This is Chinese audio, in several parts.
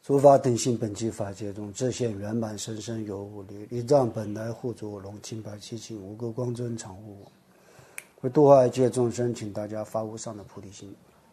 诸法等性本具法界中，自现圆满生生有无力，一藏本来护主龙清白七情，无垢光真常护我。为度化一切众生，请大家发无上的菩提心。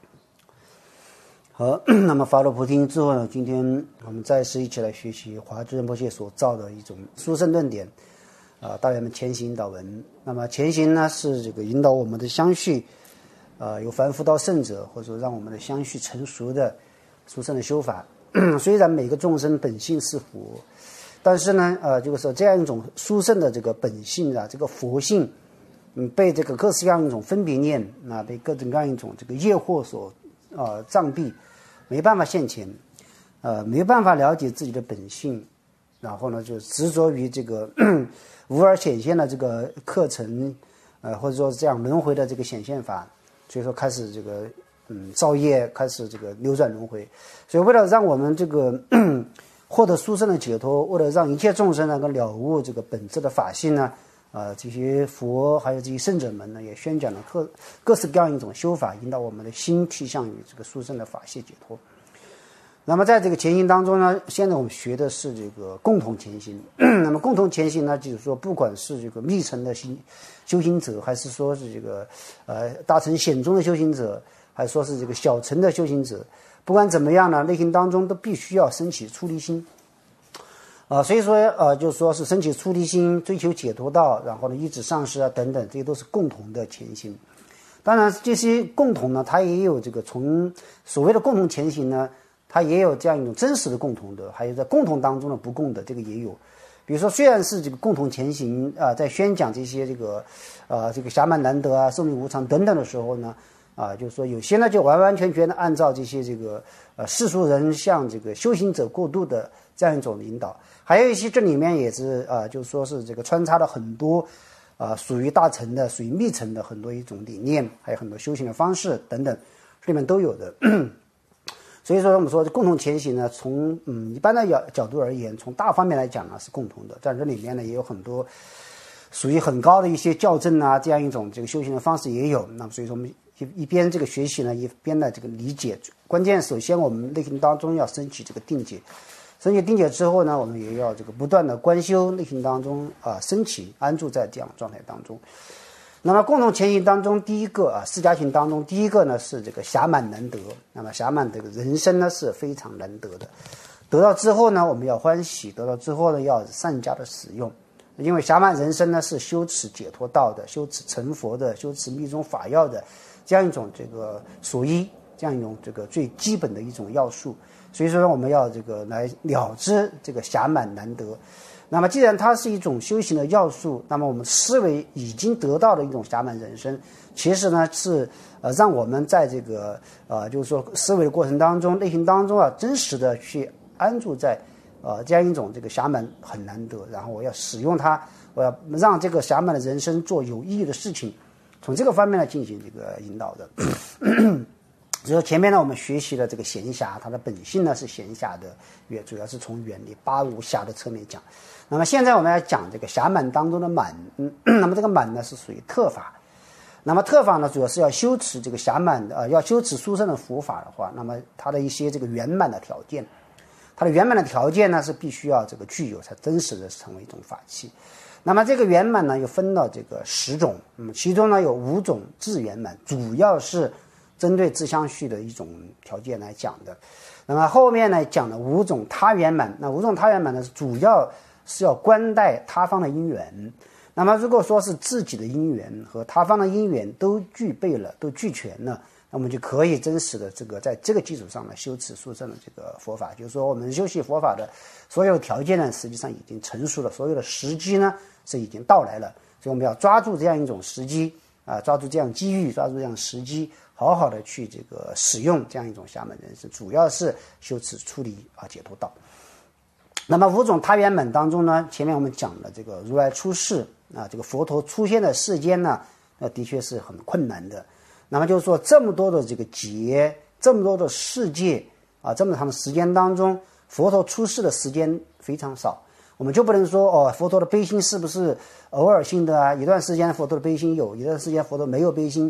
好，那么发了菩提心之后呢，今天我们再次一起来学习华智仁波切所造的一种殊胜论点大圆满前行引导文。那么前行呢，是这个引导我们的相续由凡夫到圣者，或者说让我们的相续成熟的殊胜的修法。虽然每个众生本性是佛，但是呢就是说这样一种殊胜的这个本性这个佛性被这个各式各样一种分别念被各种各样一种这个业惑所障蔽，没办法现前没办法了解自己的本性，然后呢就执着于这个无而显现的这个课程或者说这样轮回的这个显现法，所以说开始这个造业，开始这个流转轮回。所以为了让我们这个获得殊胜的解脱，为了让一切众生能够了悟这个本质的法性呢这些佛还有这些圣者们呢，也宣讲了各式各样一种修法，引导我们的心趋向于这个殊胜的法界解脱。那么在这个前行当中呢，现在我们学的是这个共同前行。那么共同前行呢，就是说不管是这个密乘的修行者，还是说是这个大乘显宗的修行者，还是说是这个小乘的修行者，不管怎么样呢，内心当中都必须要升起出离心所以说就是说是升起出离心，追求解脱道，然后呢依止上师等等，这些都是共同的前行。当然这些共同呢，它也有这个从所谓的共同前行呢，它也有这样一种真实的共同的，还有在共同当中的不共的，这个也有。比如说虽然是这个共同前行在宣讲这些这个暇满难得寿命无常等等的时候呢就是说有些呢就完完全全的按照这些这个世俗人向这个修行者过度的这样一种引导，还有一些这里面也是就是说是这个穿插了很多属于大乘的属于密乘的很多一种理念，还有很多修行的方式等等，这里面都有的。所以说我们说共同前行呢，从一般的角度而言，从大方面来讲呢是共同的，但这里面呢也有很多属于很高的一些校正这样一种这个修行的方式也有。那么所以说我们一边这个学习呢，一边的这个理解。关键首先我们内心当中要升起这个定解，升起定解之后呢，我们也要这个不断的观修，内心当中升起安住在这样的状态当中。那么共同前行当中，第一个四加行当中，第一个呢是这个暇满难得。那么暇满这个人生呢是非常难得的，得到之后呢我们要欢喜，得到之后呢要善加的使用。因为暇满人生呢是修持解脱道的，修持成佛的，修持密宗法要的这样一种这个所依，这样一种这个最基本的一种要素。所以说我们要这个来了知这个暇满难得。那么既然它是一种修行的要素，那么我们思维已经得到的一种暇满人生，其实呢是让我们在这个就是说思维的过程当中，内心当中真实的去安住在这样一种这个暇满很难得，然后我要使用它，我要让这个暇满的人生做有意义的事情，从这个方面来进行这个引导的。所以说前面呢我们学习了这个闲暇，它的本性呢是闲暇的，也主要是从远离八无暇的侧面讲。那么现在我们要讲这个暇满当中的满那么这个满呢是属于特法。那么特法呢主要是要修持这个暇满的要修持殊胜的佛法的话，那么它的一些这个圆满的条件，它的圆满的条件呢是必须要这个具有，才真实的成为一种法器。那么这个圆满呢又分到这个10种，其中呢有5种自圆满，主要是针对自相续的一种条件来讲的。那么后面呢讲了5种他圆满，那5种他圆满呢主要是要观待他方的因缘。那么如果说是自己的因缘和他方的因缘都具备了，都俱全了，那么就可以真实的这个在这个基础上呢修持殊胜的这个佛法。就是说我们修习佛法的所有条件呢实际上已经成熟了，所有的时机呢是已经到来了，所以我们要抓住这样一种时机抓住这样机遇，抓住这样时机，好好的去这个使用这样一种暇满人生，主要是修持出离解脱道。那么5种他圆满当中呢，前面我们讲了这个如来出世这个佛陀出现的世间呢的确是很困难的。那么就是说这么多的这个劫，这么多的世界这么长的时间当中，佛陀出世的时间非常少。我们就不能说佛陀的悲心是不是偶尔性的一段时间佛陀的悲心有，一段时间佛陀没有悲心，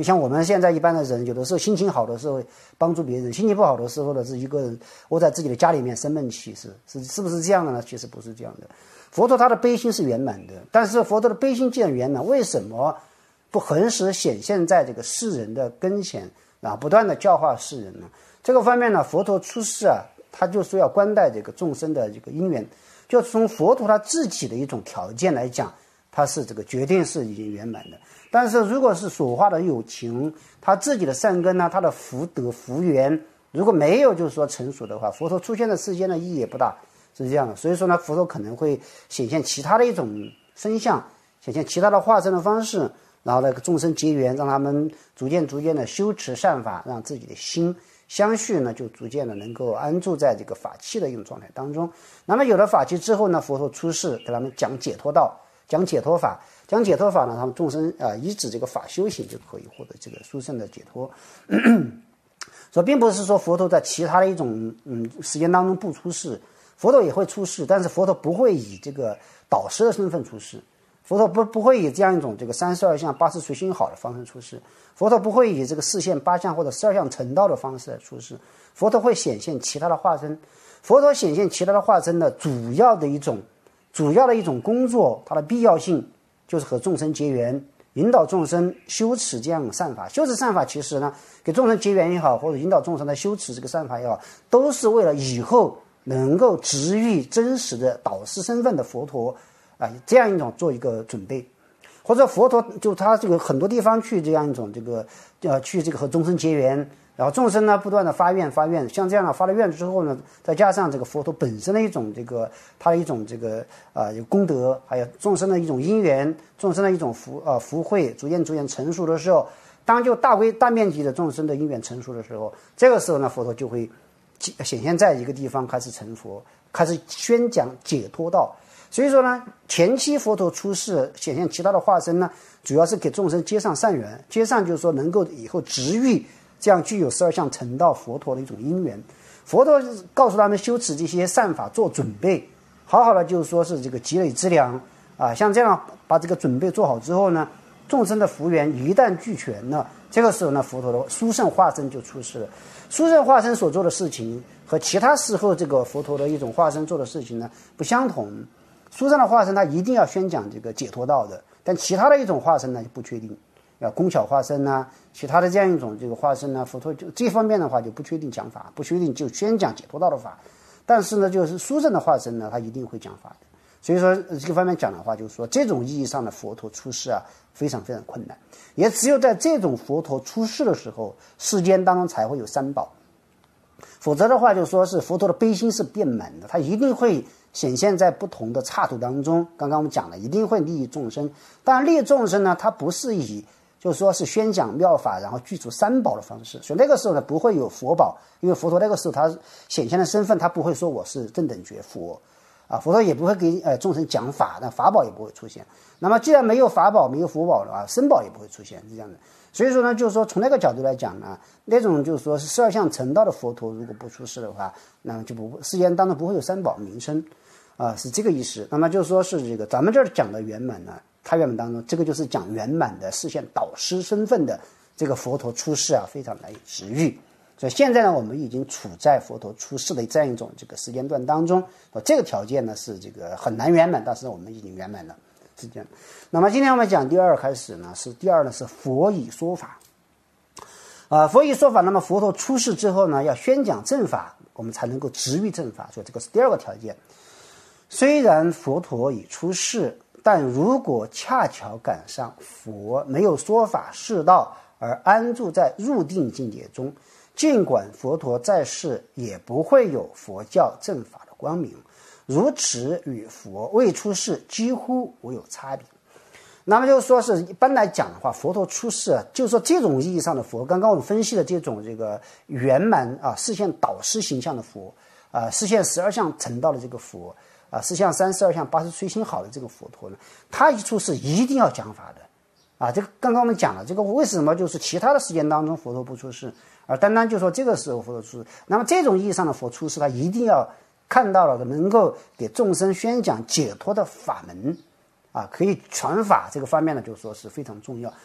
就像我们现在一般的人，有的时候心情好的时候帮助别人，心情不好的时候呢，是一个人窝在自己的家里面生闷气，是不是这样的呢？其实不是这样的。佛陀他的悲心是圆满的，但是佛陀的悲心既然圆满，为什么不恒时显现在这个世人的跟前，然后不断的教化世人呢？这个方面呢，佛陀出世啊，他就说要关待这个众生的这个因缘，就从佛陀他自己的一种条件来讲，他是这个决定是已经圆满的。但是如果是所化的有情，他自己的善根呢，他的福德福缘如果没有就是说成熟的话，佛陀出现在世间的意义也不大，是这样的。所以说呢，佛陀可能会显现其他的一种身相，显现其他的化身的方式，然后那个众生结缘，让他们逐渐的修持善法，让自己的心相续呢，就逐渐的能够安住在这个法器的一种状态当中。那么有了法器之后呢，佛陀出世给他们讲解脱道，讲解脱法，讲解脱法呢，他们众生依止这个法修行就可以获得这个殊胜的解脱。所以并不是说佛陀在其他的一种时间当中不出世，佛陀也会出世，但是佛陀不会以这个导师的身份出世，佛陀不会以这样一种这个32相80随心好的方式出世，佛陀不会以这个4现8相或者12相成道的方式来出世，佛陀会显现其他的化身。佛陀显现其他的化身的主要的一种工作，它的必要性就是和众生结缘，引导众生修持这样的善法。修持善法其实呢，给众生结缘也好，或者引导众生来修持这个善法也好，都是为了以后能够值遇真实的导师身份的佛陀这样一种做一个准备。或者佛陀就他这个很多地方去这样一种这个去这个和众生结缘，然后众生呢不断的发愿，像这样的发了愿之后呢，再加上这个佛陀本身的一种这个他的一种这个功德，还有众生的一种因缘，众生的一种福慧逐渐成熟的时候，当就大面积的众生的因缘成熟的时候，这个时候呢，佛陀就会显现在一个地方开始成佛，开始宣讲解脱道。所以说呢，前期佛陀出世显现其他的化身呢，主要是给众生接上善缘，接上就是说能够以后值遇这样具有12相成道佛陀的一种因缘。佛陀告诉他们修持这些善法做准备，好好的就是说是这个积累资粮像这样把这个准备做好之后呢，众生的福缘一旦俱全了，这个时候呢，佛陀的殊胜化身就出世了。殊胜化身所做的事情和其他时候这个佛陀的一种化身做的事情呢不相同。殊胜的化身他一定要宣讲这个解脱道的，但其他的一种化身呢就不确定，工巧化身其他的这样一种这个化身佛陀就这方面的话就不确定讲法，不确定就宣讲解脱道的法。但是呢，就是殊胜的化身呢，他一定会讲法的。所以说这个方面讲的话，就是说这种意义上的佛陀出世非常非常困难，也只有在这种佛陀出世的时候，世间当中才会有三宝。否则的话，就说是佛陀的悲心是遍满的，他一定会显现在不同的刹土当中。刚刚我们讲了，一定会利益众生。但利益众生呢，他不是以就是说是宣讲妙法，然后具足三宝的方式。所以那个时候呢，不会有佛宝，因为佛陀那个时候他显现的身份，他不会说我是正等觉佛佛陀也不会给众生讲法，那法宝也不会出现。那么既然没有法宝，没有佛宝的话，身宝也不会出现，是这样的。所以说呢，就是说从那个角度来讲呢，那种就是说是12相成道的佛陀如果不出世的话，那么就世间当中不会有三宝名声是这个意思。那么就是说是这个咱们这儿讲的圆满呢，它圆满当中这个就是讲圆满的实现导师身份的这个佛陀出世非常难以值遇。所以现在呢，我们已经处在佛陀出世的这样一种这个时间段当中，这个条件呢是这个很难圆满，但是我们已经圆满了，是这样。那么今天我们讲第二开始呢，第二呢是佛以说法佛以说法。那么佛陀出世之后呢，要宣讲正法，我们才能够值遇正法，所以这个是第二个条件。虽然佛陀已出世，但如果恰巧赶上佛没有说法示道而安住在入定境界中，尽管佛陀在世，也不会有佛教正法的光明，如此与佛未出世几乎无有差别。那么就是说是一般来讲的话，佛陀出世就是说这种意义上的佛，刚刚我们分析的这种这个圆满实现导师形象的佛实现12相成道的这个佛实现32相80随心好的这个佛陀呢，他一出世一定要讲法的这个刚刚我们讲了，这个为什么就是其他的时间当中佛陀不出世，而单单就说这个时候佛陀出世，那么这种意义上的佛出世，他一定要看到了能够给众生宣讲解脱的法门可以传法，这个方面呢就说是非常重要。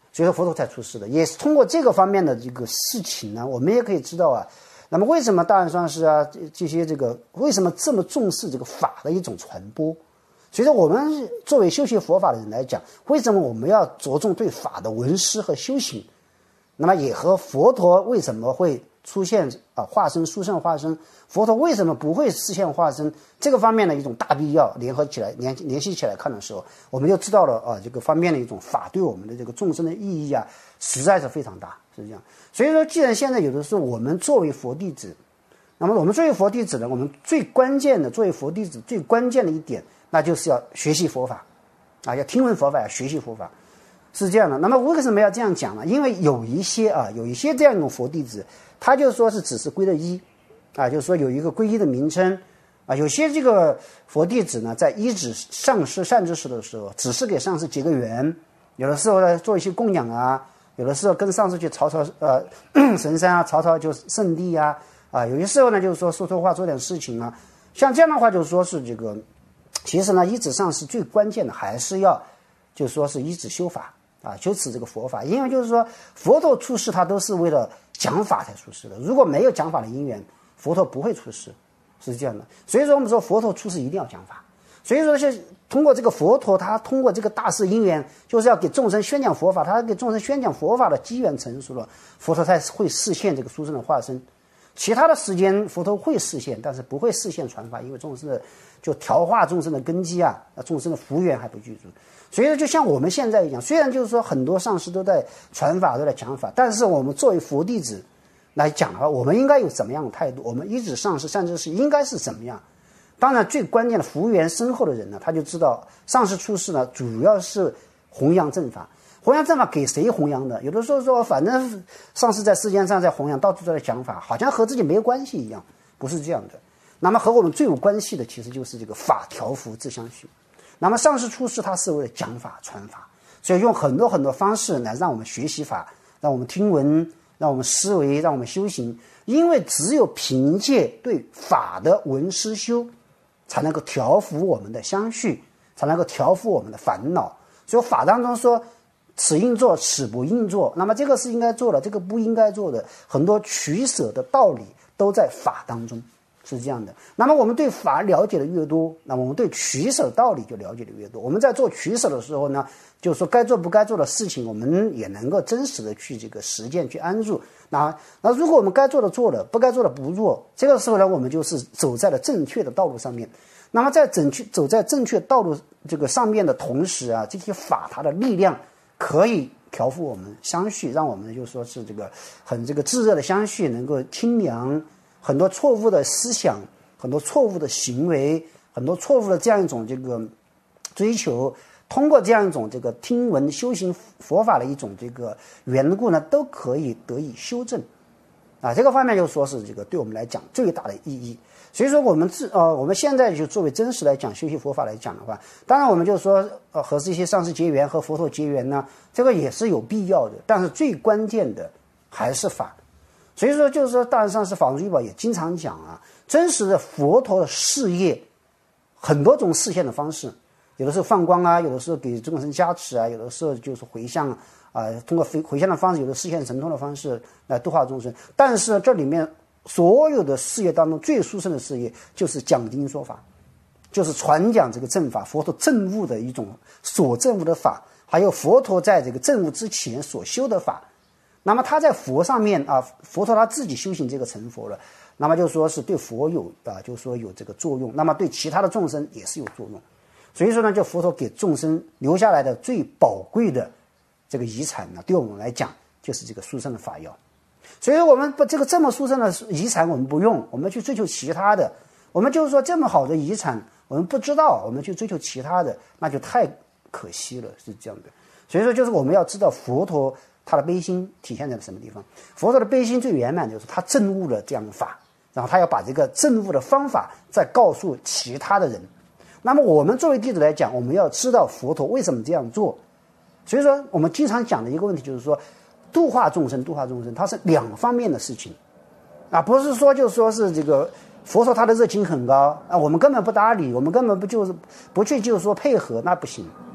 所以说佛陀才出世的。也是通过这个方面的这个事情呢，我们也可以知道啊，那么为什么大安上师啊这些这个为什么这么重视这个法的一种传播？所以说我们作为修习佛法的人来讲，为什么我们要着重对法的闻思和修行？那么也和佛陀为什么会出现化身殊胜化身，佛陀为什么不会实现化身，这个方面的一种大必要联合起来联系起来看的时候，我们就知道了这个方面的一种法对我们的这个众生的意义啊，实在是非常大，是这样。所以说既然现在有的时候我们作为佛弟子，那么我们作为佛弟子呢，我们最关键的作为佛弟子最关键的一点，那就是要学习佛法要听闻佛法，要学习佛法，是这样的。那么为什么要这样讲呢？因为有一些这样一种佛弟子，他就说是只是皈了依就是说有一个皈依的名称有些这个佛弟子呢，在依止上师善知识的时候，只是给上师结个缘，有的时候呢做一些供养有的时候跟上师去朝神山朝就圣地有些时候呢就是说说说话做点事情像这样的话就是说是这个，其实呢依止上师最关键的还是要就是说是依止修法修持这个佛法。因为就是说佛陀出世他都是为了讲法才出世的，如果没有讲法的因缘，佛陀不会出世，是这样的。所以说我们说佛陀出世一定要讲法，所以说是通过这个佛陀他通过这个大事因缘，就是要给众生宣讲佛法，他给众生宣讲佛法的机缘成熟了，佛陀才会示现这个殊胜的化身。其他的时间佛陀会示现，但是不会示现传法，因为众生的就调化众生的根基众生的福缘还不具足。所以说就像我们现在一样，虽然就是说很多上师都在传法都在讲法，但是我们作为佛弟子来讲的话，我们应该有怎么样的态度？我们依止上师善知识应该是怎么样？当然最关键的福缘深厚的人呢，他就知道上师出世呢主要是弘扬正法。弘扬正法给谁弘扬的？有的时候说反正上师在世间上在弘扬，到处都在讲法，好像和自己没有关系一样，不是这样的。那么和我们最有关系的其实就是这个法调伏自相续。那么上师出世他是为了讲法传法，所以用很多很多方式来让我们学习法，让我们听闻，让我们思维，让我们修行。因为只有凭借对法的闻思修，才能够调伏我们的相续，才能够调伏我们的烦恼。所以法当中说此应做此不应做，那么这个是应该做的，这个不应该做的，很多取舍的道理都在法当中，是这样的。那么我们对法了解的越多，那么我们对取舍道理就了解的越多。我们在做取舍的时候呢，就是说该做不该做的事情，我们也能够真实的去这个实践去安住。那如果我们该做的做了，不该做的不做，这个时候呢，我们就是走在了正确的道路上面。那么在走在正确道路这个上面的同时这些法它的力量可以调伏我们相续，让我们就说是这个很这个炙热的相续能够清凉，很多错误的思想，很多错误的行为，很多错误的这样一种这个追求，通过这样一种这个听闻修行佛法的一种这个缘故呢，都可以得以修正这个方面就说是这个对我们来讲最大的意义。所以说我们现在就作为真实来讲修习佛法来讲的话，当然我们就说和这些上师结缘和佛陀结缘呢，这个也是有必要的，但是最关键的还是法。所以说就是说大安上师法融聚宝也经常讲真实的佛陀的事业很多种示现的方式，有的时候放光有的时候给众生加持有的时候就是回向通过回向的方式，有的示现神通的方式来度化众生。但是这里面所有的事业当中最殊胜的事业就是讲经说法，就是传讲这个正法，佛陀证悟的一种所证悟的法，还有佛陀在这个证悟之前所修的法。那么他在佛上面佛陀他自己修行这个成佛了，那么就说是对佛有就说有这个作用，那么对其他的众生也是有作用。所以说呢，就佛陀给众生留下来的最宝贵的这个遗产呢，对我们来讲就是这个殊胜的法要。所以我们这个这么殊胜的遗产我们不用，我们去追求其他的，我们就是说这么好的遗产我们不知道，我们去追求其他的，那就太可惜了，是这样的。所以说就是我们要知道佛陀他的悲心体现在什么地方。佛陀的悲心最圆满就是他证悟了这样的法，然后他要把这个证悟的方法再告诉其他的人。那么我们作为弟子来讲，我们要知道佛陀为什么这样做。所以说我们经常讲的一个问题就是说度化众生它是两方面的事情不是说就是说是这个佛陀他的热情很高我们根本不搭理，我们根本不去就是说配合，那不行。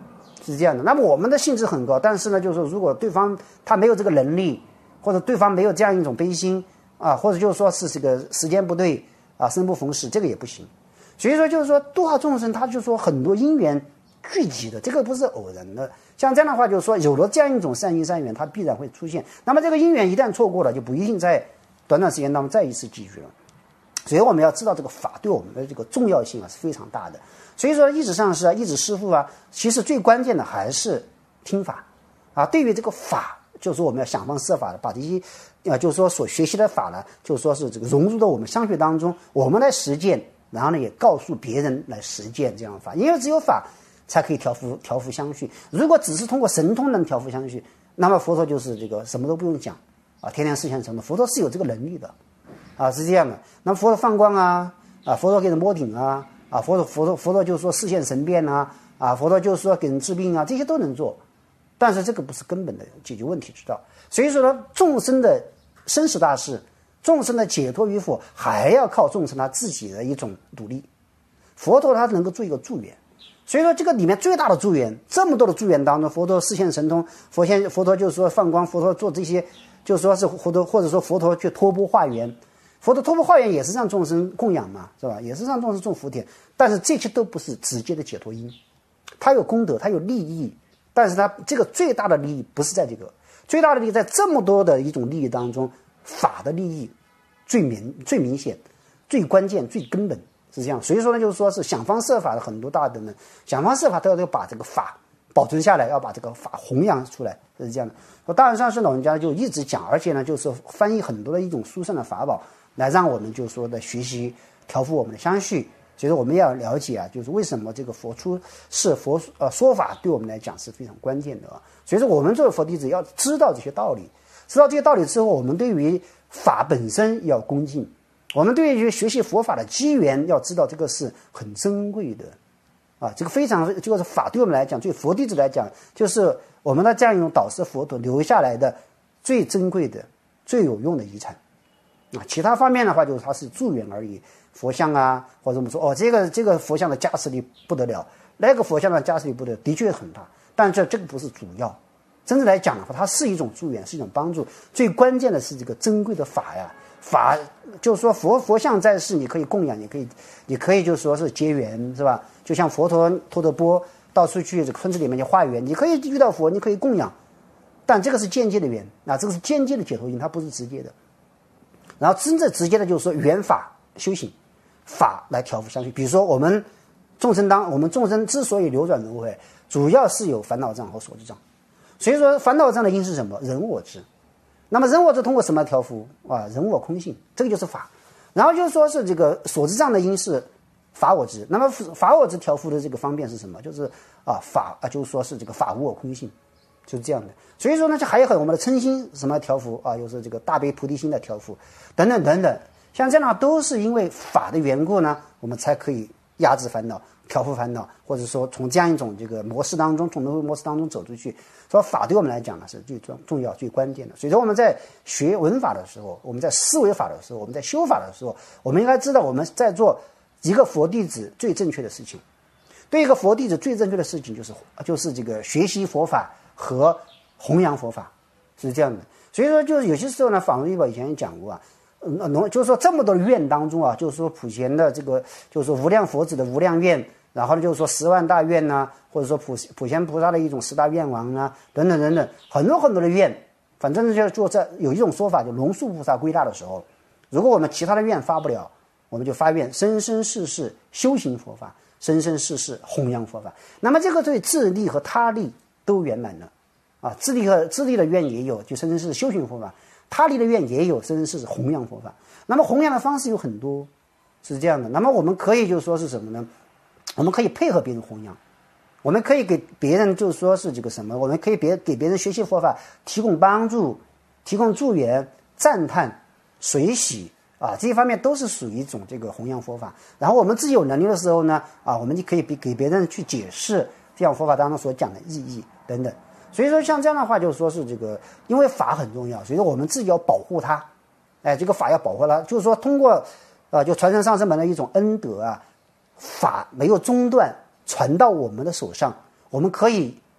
是这样的。那么我们的兴致很高，但是呢，就是说如果对方他没有这个能力，或者对方没有这样一种悲心啊，或者就是说是这个时间不对啊，生不逢时，这个也不行。所以说就是说度化众生，他就说很多因缘聚集的，这个不是偶然的。像这样的话，就是说有了这样一种善因善缘，它必然会出现。那么这个因缘一旦错过了，就不一定在短短时间当中再一次聚了。所以我们要知道这个法对我们的这个重要性啊是非常大的。所以说一指上师啊，一指师父啊，其实最关键的还是听法啊。对于这个法，就是说我们要想方设法的把这些就是说所学习的法呢，就是说是这个融入到我们相学当中，我们来实践，然后呢也告诉别人来实践这样的法，因为只有法才可以调伏相续。如果只是通过神通能调伏相续，那么佛陀就是这个什么都不用讲啊，天天示现成的。佛陀是有这个能力的啊，是这样的。那么佛陀放光啊，佛陀给人摸顶啊，佛陀就是说示现神变啊，佛陀就是说给人治病啊，这些都能做。但是这个不是根本的解决问题之道。所以说呢，众生的生死大事，众生的解脱与否，还要靠众生他自己的一种努力。佛陀他能够做一个助缘。所以说这个里面最大的助缘，这么多的助缘当中，佛陀示现神通，佛陀就是说放光，佛陀做这些，就是说是佛陀，或者说佛陀去托钵化缘，佛陀托钵化缘也是让众生供养嘛，是吧？也是让众生种福田，但是这些都不是直接的解脱因，它有功德，它有利益，但是它这个最大的利益不是在这个，最大的利益在这么多的一种利益当中，法的利益最明显、最关键、最根本。是这样，所以说呢，就是说是想方设法的很多大德们想方设法都要把这个法保存下来，要把这个法弘扬出来，是这样的。我大元上师老人家就一直讲，而且呢，就是翻译很多的一种殊胜的法宝，来让我们就是说的学习调伏我们的相续。所以说我们要了解啊，就是为什么这个佛出世说法对我们来讲是非常关键的啊。所以说我们作为佛弟子要知道这些道理，知道这些道理之后，我们对于法本身要恭敬。我们对于学习佛法的机缘，要知道这个是很珍贵的，这个非常就是法对我们来讲，对佛弟子来讲，就是我们的这样一种导师佛陀留下来的最珍贵的、最有用的遗产。其他方面的话，就是它是助缘而已，佛像啊，或者我们说这个佛像的加持力不得了，那个佛像的加持力不得了，的确很大，但这个不是主要。真正来讲的话，它是一种助缘，是一种帮助。最关键的是这个珍贵的法呀。法就是说佛像在世，你可以供养，你可以就是说是结缘，是吧？就像佛陀托着钵到处去这个村子里面去化缘，你可以遇到佛，你可以供养，但这个是间接的缘，这个是间接的解脱因，它不是直接的。然后真正直接的就是说缘法修行，法来调伏相续。比如说我们众生之所以流转轮回，主要是有烦恼障和所知障。所以说烦恼障的因是什么？人我执。那么人我执通过什么调伏人我空性，这个就是法。然后就是说是这个所知障的因是法我执。那么法我执调伏的这个方便是什么？就是就是说是这个法无我空性，就是这样的。所以说呢，这还有我们的嗔心什么调伏又是这个大悲菩提心的调伏，等等等等。像这样都是因为法的缘故呢，我们才可以压制烦恼、调伏烦恼，或者说从这样一种这个模式当中，从轮回模式当中走出去。所以法对我们来讲呢是最重要、最关键的。所以说我们在学文法的时候，我们在思维法的时候，我们在修法的时候，我们应该知道我们在做一个佛弟子最正确的事情。对一个佛弟子最正确的事情就是这个学习佛法和弘扬佛法，是这样的。所以说就是有些时候呢，法轮易宝以前也讲过就是说这么多的愿当中就是说普贤的这个就是说无量佛子的无量愿，然后就是说10万大愿呐，或者说普贤菩萨的一种10大愿王啊，等等等等，很多很多的愿。反正就在有一种说法，就龙树菩萨归大的时候，如果我们其他的愿发不了，我们就发愿生生世世修行佛法，生生世世弘扬佛法。那么这个对自利和他利都圆满了自利的愿也有，就生生世世修行佛法；他利的愿也有，生生世世弘扬佛法。那么弘扬的方式有很多，是这样的。那么我们可以就是说是什么呢？我们可以配合别人弘扬，我们可以给别人就是说是这个什么？我们可以给别人学习佛法提供帮助、提供助缘、赞叹、随喜这一方面都是属于一种这个弘扬佛法。然后我们自己有能力的时候呢我们就可以给别人去解释这样佛法当中所讲的意义等等。所以说像这样的话，就是说是这个，因为法很重要，所以说我们自己要保护它。这个法要保护它，就是说通过就传承上师门的一种恩德法没有中断传到我们的手上，我们可以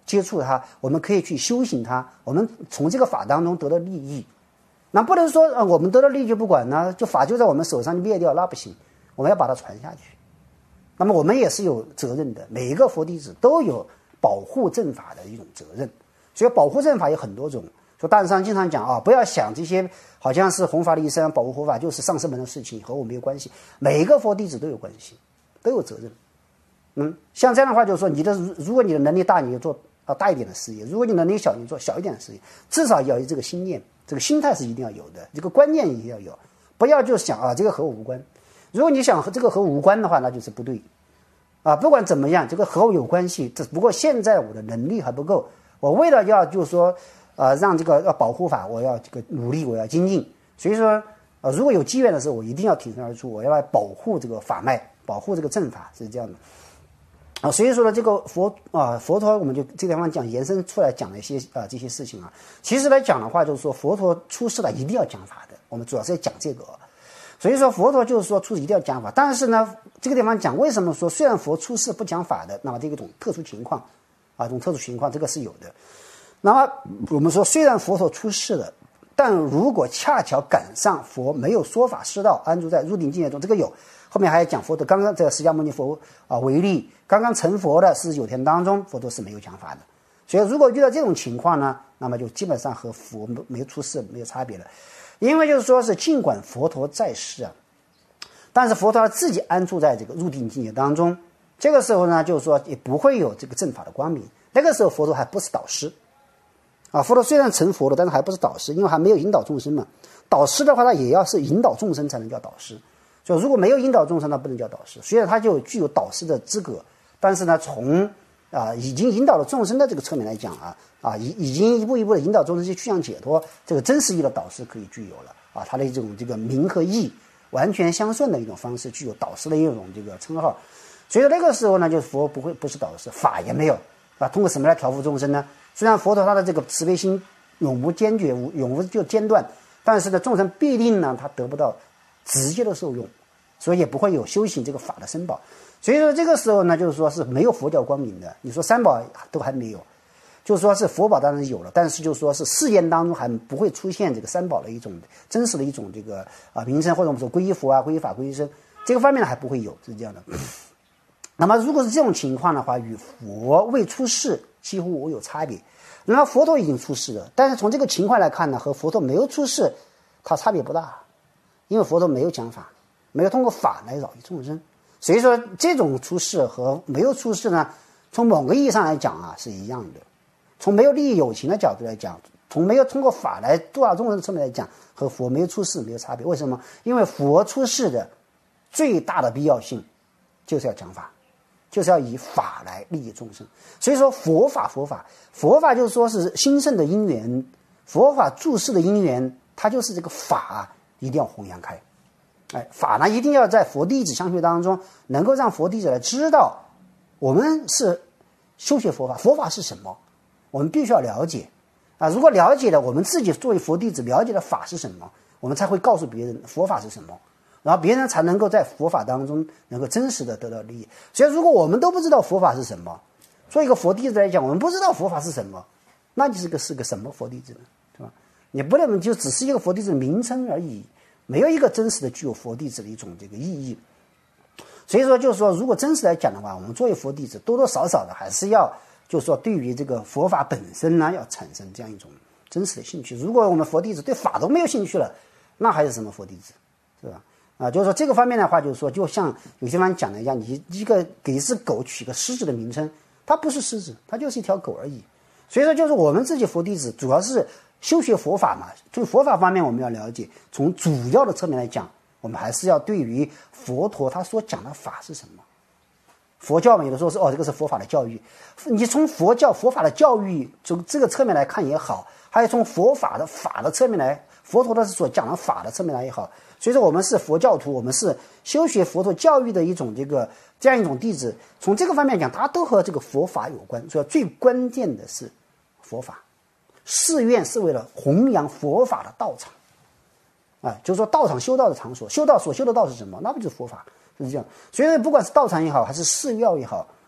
接触它，我们可以去修行它，我们从这个法当中得到利益。那不能说我们得到利益就不管呢，就法就在我们手上就灭掉，那不行，我们要把它传下去。那么我们也是有责任的，每一个佛弟子都有保护正法的一种责任。所以保护正法有很多种。说大师上经常讲啊，不要想这些好像是弘法利生、保护佛法就是上师门的事情，和我没有关系。每一个佛弟子都有关系，都有责任。像这样的话，就是说如果你的能力大，你就做大一点的事业；如果你能力小，你做小一点的事业。至少要有这个心念，这个心态是一定要有的，这个观念也要有，不要就想这个和我无关。如果你想和这个和我无关的话，那就是不对。不管怎么样，这个和我有关系，只不过现在我的能力还不够，我为了要就是说让这个要保护法，我要这个努力，我要精进。所以说如果有机缘的时候，我一定要挺身而出，我要来保护这个法脉，保护这个正法，是这样的。所以说呢，这个佛陀，我们就这个地方讲延伸出来讲了一些这些事情啊。其实来讲的话，就是说佛陀出世了一定要讲法的，我们主要是要讲这个。所以说佛陀就是说出世一定要讲法，但是呢，这个地方讲为什么说虽然佛出世不讲法的，那么这种特殊情况这种特殊情况这个是有的。那么我们说虽然佛陀出世了，但如果恰巧赶上佛没有说法示道，安住在入定境界中，这个有。后面还要讲佛陀刚刚这个释迦牟尼佛为例，刚刚成佛的49天当中，佛陀是没有讲法的。所以如果遇到这种情况呢，那么就基本上和佛没有出世没有差别了。因为就是说是尽管佛陀在世但是佛陀自己安住在这个入定境界当中，这个时候呢，就是说也不会有这个正法的光明。那个时候佛陀还不是导师佛陀虽然成佛了，但是还不是导师，因为还没有引导众生嘛。导师的话，他也要是引导众生才能叫导师。所以如果没有引导众生，那不能叫导师。虽然他就具有导师的资格，但是呢，从已经引导了众生的这个侧面来讲已经一步一步的引导众生去趋向解脱，这个真实意义的导师可以具有了他的一种这个名和义完全相顺的一种方式，具有导师的一种这个称号。所以说那个时候呢，就是佛不是导师，法也没有通过什么来调伏众生呢？虽然佛陀他的这个慈悲心永无坚决，永无就间断，但是呢，众生必定呢他得不到直接的受用，所以也不会有修行这个法的申宝。所以说这个时候呢，就是说是没有佛教光明的。你说三宝都还没有，就是说是佛宝当然有了，但是就是说是世间当中还不会出现这个三宝的一种真实的一种这个名称，或者我们说皈依佛皈依法皈依僧这个方面呢还不会有，是这样的。那么如果是这种情况的话，与佛未出世几乎无有差别。那么佛陀已经出世了，但是从这个情况来看呢，和佛陀没有出世它差别不大，因为佛陀没有讲法，没有通过法来扰益众生。所以说这种出世和没有出世呢，从某个意义上来讲是一样的。从没有利益有情的角度来讲，从没有通过法来度化众生的侧面来讲，和佛没有出世没有差别。为什么？因为佛出世的最大的必要性就是要讲法，就是要以法来利益众生。所以说佛法就是说是兴盛的因缘，佛法注释的因缘，它就是这个法一定要弘扬开。法呢一定要在佛弟子相续当中，能够让佛弟子来知道我们是修学佛法，佛法是什么，我们必须要了解如果了解了，我们自己作为佛弟子了解了法是什么，我们才会告诉别人佛法是什么，然后别人才能够在佛法当中能够真实的得到利益。所以如果我们都不知道佛法是什么，作为一个佛弟子来讲，我们不知道佛法是什么，那就是个什么佛弟子呢？是吧？你不能就只是一个佛弟子的名称而已，没有一个真实的具有佛弟子的一种这个意义。所以说就是说，如果真实来讲的话，我们作为佛弟子多多少少的还是要就是说对于这个佛法本身呢要产生这样一种真实的兴趣。如果我们佛弟子对法都没有兴趣了，那还是什么佛弟子，是吧？就是说这个方面的话，就是说就像有些地方讲的一样，你一个给一只狗取个狮子的名称，它不是狮子，它就是一条狗而已。所以说就是我们自己佛弟子主要是修学佛法嘛，从佛法方面我们要了解，从主要的侧面来讲，我们还是要对于佛陀他所讲的法是什么。佛教嘛，有的时候是这个是佛法的教育，你从佛法的教育从这个侧面来看也好，还有从佛法的侧面来，佛陀的所讲的法的侧面来也好。所以说我们是佛教徒，我们是修学佛陀教育的一种这样一种弟子，从这个方面讲，它都和这个佛法有关。所以最关键的是佛法，寺院是为了弘扬佛法的道场就是说道场修道的场所，所修的道是什么？那不就是佛法，是这样。所以不管是道场也好，还是寺庙也好，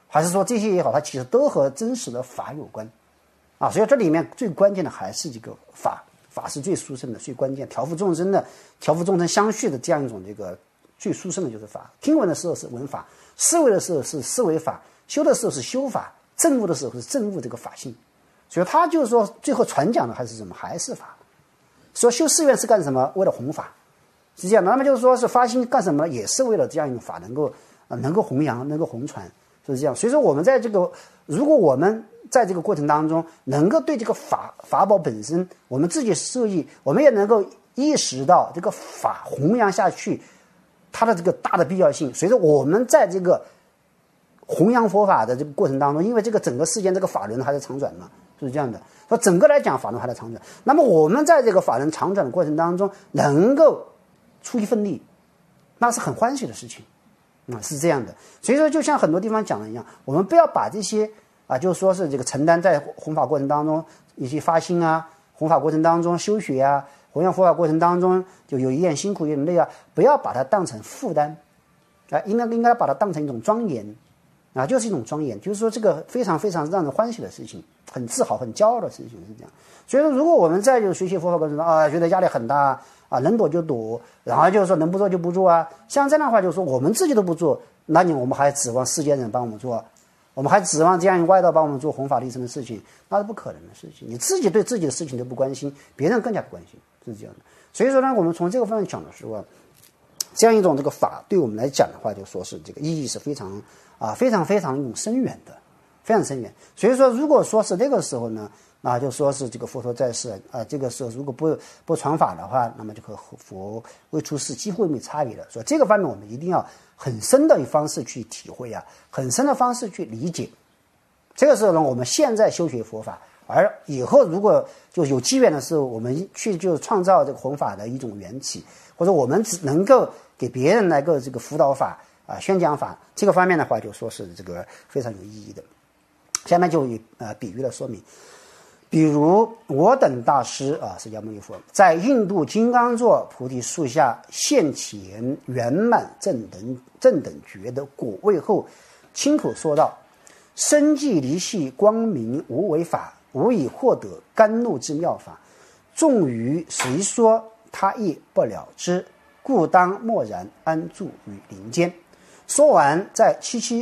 还是说这些也好，它其实都和真实的法有关啊。所以这里面最关键的还是这个法是最殊胜的，最关键调伏众生相续的这样一种这个最殊胜的就是法。听闻的时候是闻法，思维的时候是思维法，修的时候是修法，证悟的时候是证悟这个法性。所以他就是说最后传讲的还是什么？还是法。说修寺院是干什么？为了弘法，是这样的。那么就是说是发心干什么？也是为了这样一种法能够弘扬，能够弘传，是这样。所以说我们在这个，如果我们在这个过程当中能够对这个法宝本身我们自己受益，我们也能够意识到这个法弘扬下去它的这个大的必要性。所以说我们在这个弘扬佛法的这个过程当中，因为这个整个世间这个法轮还在长转嘛，是这样的。说整个来讲法轮还在长转，那么我们在这个法轮长转的过程当中能够出一份力，那是很欢喜的事情是这样的。所以说就像很多地方讲的一样，我们不要把这些就是说是这个承担在弘法过程当中一些发心弘法过程当中修学弘扬佛法过程当中就有一点辛苦有点累不要把它当成负担应该把它当成一种庄严就是一种庄严，就是说这个非常非常让人欢喜的事情，很自豪很骄傲的事情，是这样。所以说如果我们在学习佛法过程中觉得压力很大能躲就躲，然后就是说能不做就不做像这样的话就是说我们自己都不做，那我们还指望世间人帮我们做，我们还指望这样一外道帮我们做弘法利生的事情，那是不可能的事情。你自己对自己的事情都不关心，别人更加不关心，是这样的。所以说呢，我们从这个方面讲的时候这样一种这个法对我们来讲的话，就说是这个意义是非常非常非常一种深远的，非常深远。所以说如果说是那个时候呢就说是这个佛陀在世这个时候如果不传法的话，那么就和佛未出世几乎没差别了。所以这个方面我们一定要很深的方式去体会很深的方式去理解。这个时候呢，我们现在修学佛法，而以后如果就有机缘的时候，我们去就创造这个弘法的一种缘起，或者我们只能够给别人来个这个辅导法宣讲法，这个方面的话就说是这个非常有意义的。下面就以比喻的说明，比如我等大师释迦牟尼佛在印度金刚座菩提树下现前圆满正等觉的果位后，亲口说道：生寂离系光明无为法，无以获得甘露之妙法，众于谁说他亦不了之，故当默然安住于林间。说完，在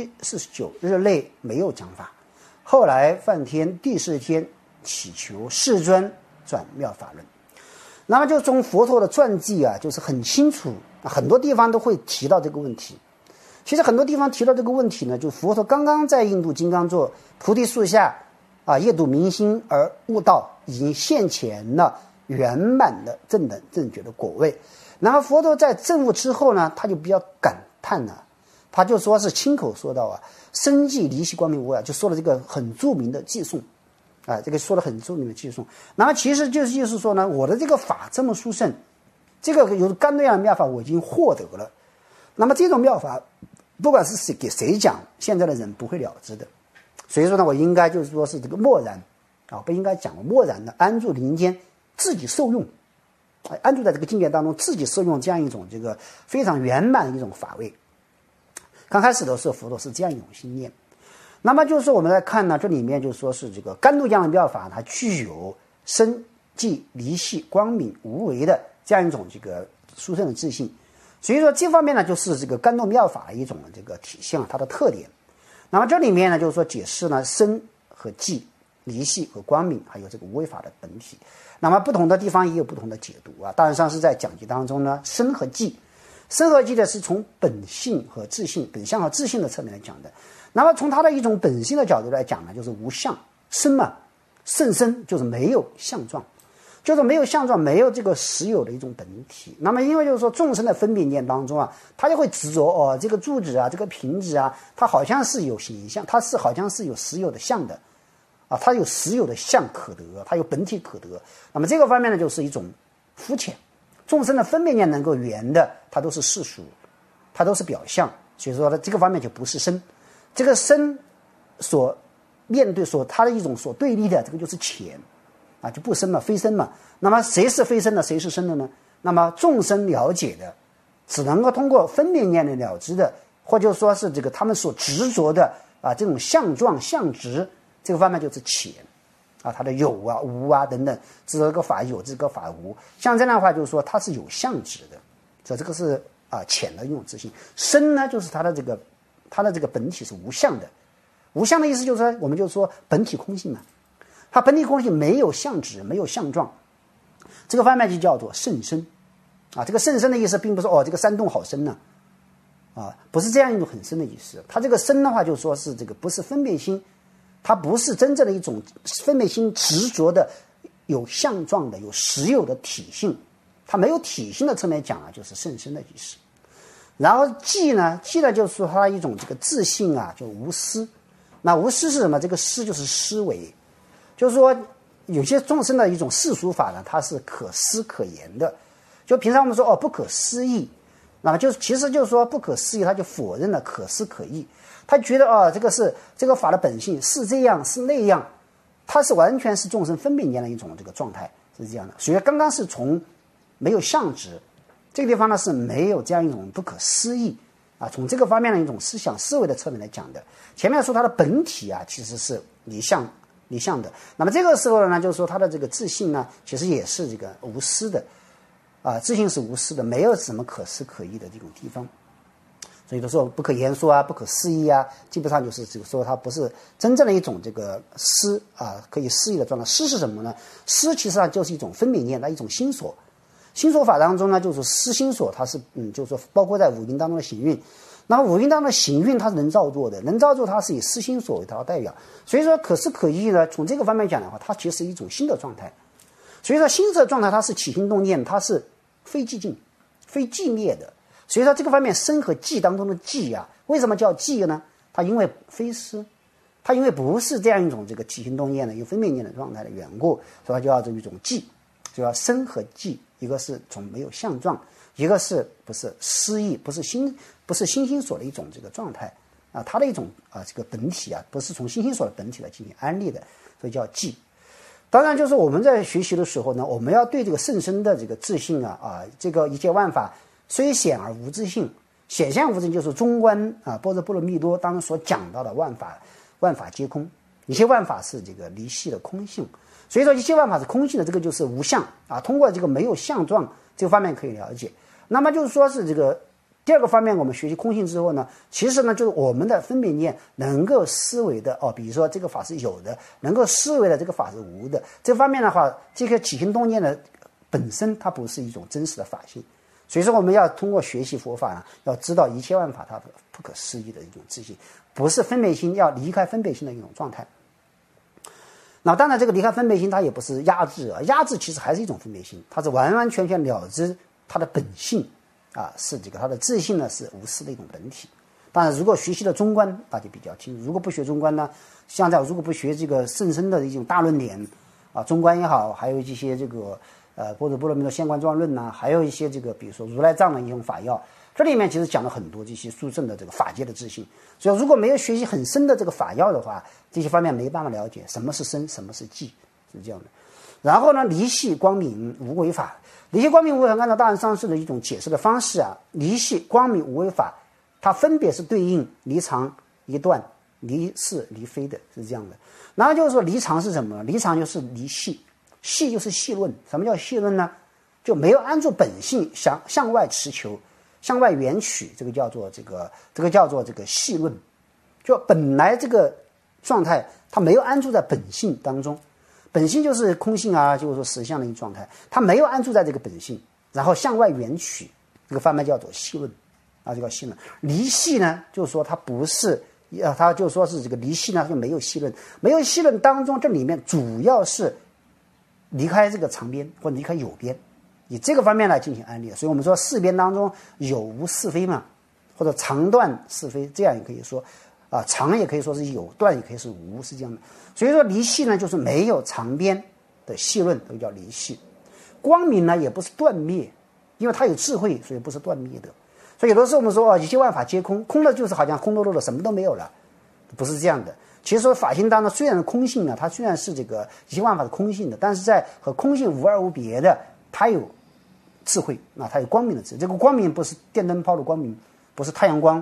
749日内没有讲法。后来梵天第四天祈求世尊转妙法轮。那么就从佛陀的传记就是很清楚，很多地方都会提到这个问题。其实很多地方提到这个问题呢，就佛陀刚刚在印度金刚座菩提树下夜睹明星而悟道，已经现前了圆满的正等正觉的果位。然后佛陀在证悟之后呢，他就比较感叹了，他就说是亲口说到生寂离系光明无为，就说了这个很著名的偈颂这个说了很著名的偈颂。那么其实就是说呢，我的这个法这么殊胜，这个有甘露样的妙法我已经获得了。那么这种妙法不管是给谁讲，现在的人不会了知的。所以说呢，我应该就是说是这个默然不应该讲默然的安住林间，自己受用安住在这个境界当中，自己受用这样一种这个非常圆满的一种法位。刚开始的时候佛陀是这样一种心念。那么就是说我们来看呢，这里面就说是这个甘露样的妙法，它具有生寂离系光明无为的这样一种这个殊胜的自信。所以说这方面呢，就是这个甘露妙法的一种这个体现它的特点。那么这里面呢，就是说解释呢生和寂、离系和光明，还有这个无为法的本体。那么不同的地方也有不同的解读当然上是在讲解当中呢，生和寂呢是从本性和自性、本相和自性的侧面来讲的。那么从它的一种本性的角度来讲呢，就是无相。生嘛，甚深就是没有相状，就是没有相状，没有这个实有的一种本体。那么因为就是说众生的分别念当中他就会执着这个柱子这个瓶子它好像是有形象，它是好像是有实有的相的它有实有的相可得，它有本体可得。那么这个方面呢，就是一种肤浅。众生的分别念能够圆的，它都是世俗，它都是表象。所以说呢，这个方面就不是身。这个身所面对它的一种所对立的，这个就是浅就不生嘛，非生嘛。那么谁是非生的，谁是生的呢？那么众生了解的只能够通过分别念的了知的，或者说是这个他们所执着的啊，这种相状相值这个方面就是浅啊，它的有啊无啊等等，这个法有，这个法无，像这样的话就是说它是有相值的，所以这个是啊浅的一种自性。深呢就是它的这个本体是无相的，无相的意思就是说我们就说本体空性嘛，它本体空性没有相值，没有相状，这个方面就叫做甚深啊。这个甚深的意思并不是这个山洞好深呢啊，不是这样一种很深的意思。它这个深的话就说是这个不是分别心，它不是真正的一种分别心执着的有相状的有实有的体性，它没有体性的侧面讲就是甚深的意思。然后寂呢就是说它一种这个自性啊，就无私。那无私是什么？这个私就是思维，就是说有些众生的一种世俗法呢，它是可思可言的。就平常我们说不可思议，那么其实就是说不可思议，他就否认了可思可议。他觉得这个法的本性是这样是那样，它是完全是众生分别念的一种这个状态，是这样的。所以刚刚是从没有相值这个地方呢是没有这样一种不可思议啊，从这个方面的一种思想思维的侧面来讲的。前面说它的本体啊其实是离相的，那么这个时候呢就是说它的这个自性呢其实也是这个无私的啊，自性是无私的，没有什么可思可议的这种地方。所以都说不可言说啊，不可思议啊，基本上就是这个说它不是真正的一种这个思啊，可以思议的状态。思是什么呢？思其实上就是一种分别念的一种心所。心所法当中呢，就是思心所，它是就是说包括在五蕴当中的行蕴。那么五蕴当中的行蕴它是能造作的，能造作它是以思心所为它的代表。所以说可思可议呢，从这个方面讲的话，它其实是一种新的状态。所以说心色状态它是起心动念，它是非寂静非寂灭的。所以说这个方面生和寂当中的寂啊，为什么叫寂呢？它因为非思，它因为不是这样一种这个起心动念的有分别念的状态的缘故，所以它就要这一种寂，就要生和寂，一个是从没有相状，一个是不是思意，不是心心所的一种这个状态啊，它的一种这个本体啊，不是从心心所的本体来进行安立的，所以叫寂。当然就是我们在学习的时候呢，我们要对这个甚深的这个自性这个一切万法虽显而无自性，显现无自性就是中观般若波罗蜜多当中所讲到的万法皆空，一切万法是这个离系的空性。所以说一切万法是空性的，这个就是无相啊。通过这个没有相状这个方面可以了解。那么就是说是这个第二个方面，我们学习空性之后呢，其实呢就是我们的分别念能够思维的比如说这个法是有的，能够思维的这个法是无的。这方面的话，这个起心动念的本身它不是一种真实的法性。所以说我们要通过学习佛法呢，要知道一切万法它不可思议的一种自性，不是分别心，要离开分别心的一种状态。那当然这个离开分别心它也不是压制压制其实还是一种分别心，它是完完全全了知它的本性是这个它的自性呢是无私的一种本体。当然如果学习了中观大家比较清楚，如果不学中观呢，像如果不学这个甚深的一种大论点中观也好，还有一些这个般若波罗蜜多现观状论呐，还有一些这个比如说如来藏的一种法要，这里面其实讲了很多这些殊胜的这个法界的自性。所以如果没有学习很深的这个法要的话，这些方面没办法了解什么是深什么是寂，是这样的。然后呢，离系光明无为法，离系光明无为法按照大乘上师的一种解释的方式离系光明无为法它分别是对应离常离断离是离非的，是这样的。然后就是说离常是什么？离常就是离系，系就是系论。什么叫系论呢？就没有安住本性，向外持求，向外缘取，这个叫做这个系论。就本来这个状态它没有安住在本性当中，本性就是空性就是说实相的一个状态，它没有安住在这个本性，然后向外缘取，这个方面叫做系论这个系论。离系呢就是说它不是它就说是这个离系呢就没有系论，没有系论当中这里面主要是离开这个常边或离开有边，以这个方面来进行安立。所以我们说四边当中有无是非嘛，或者常断是非，这样也可以说常也可以说是有，断也可以是无，是这样的。所以说离系呢就是没有常边的系论，都叫离系。光明呢也不是断灭，因为它有智慧，所以不是断灭的。所以有的时候我们说一切万法皆空，空的就是好像空落落的什么都没有了，不是这样的。其实说法性当中虽然空性它虽然是这个一切万法的空性的，但是在和空性无二无别的，它有智慧它有光明的智慧。这个光明不是电灯泡的光明，不是太阳光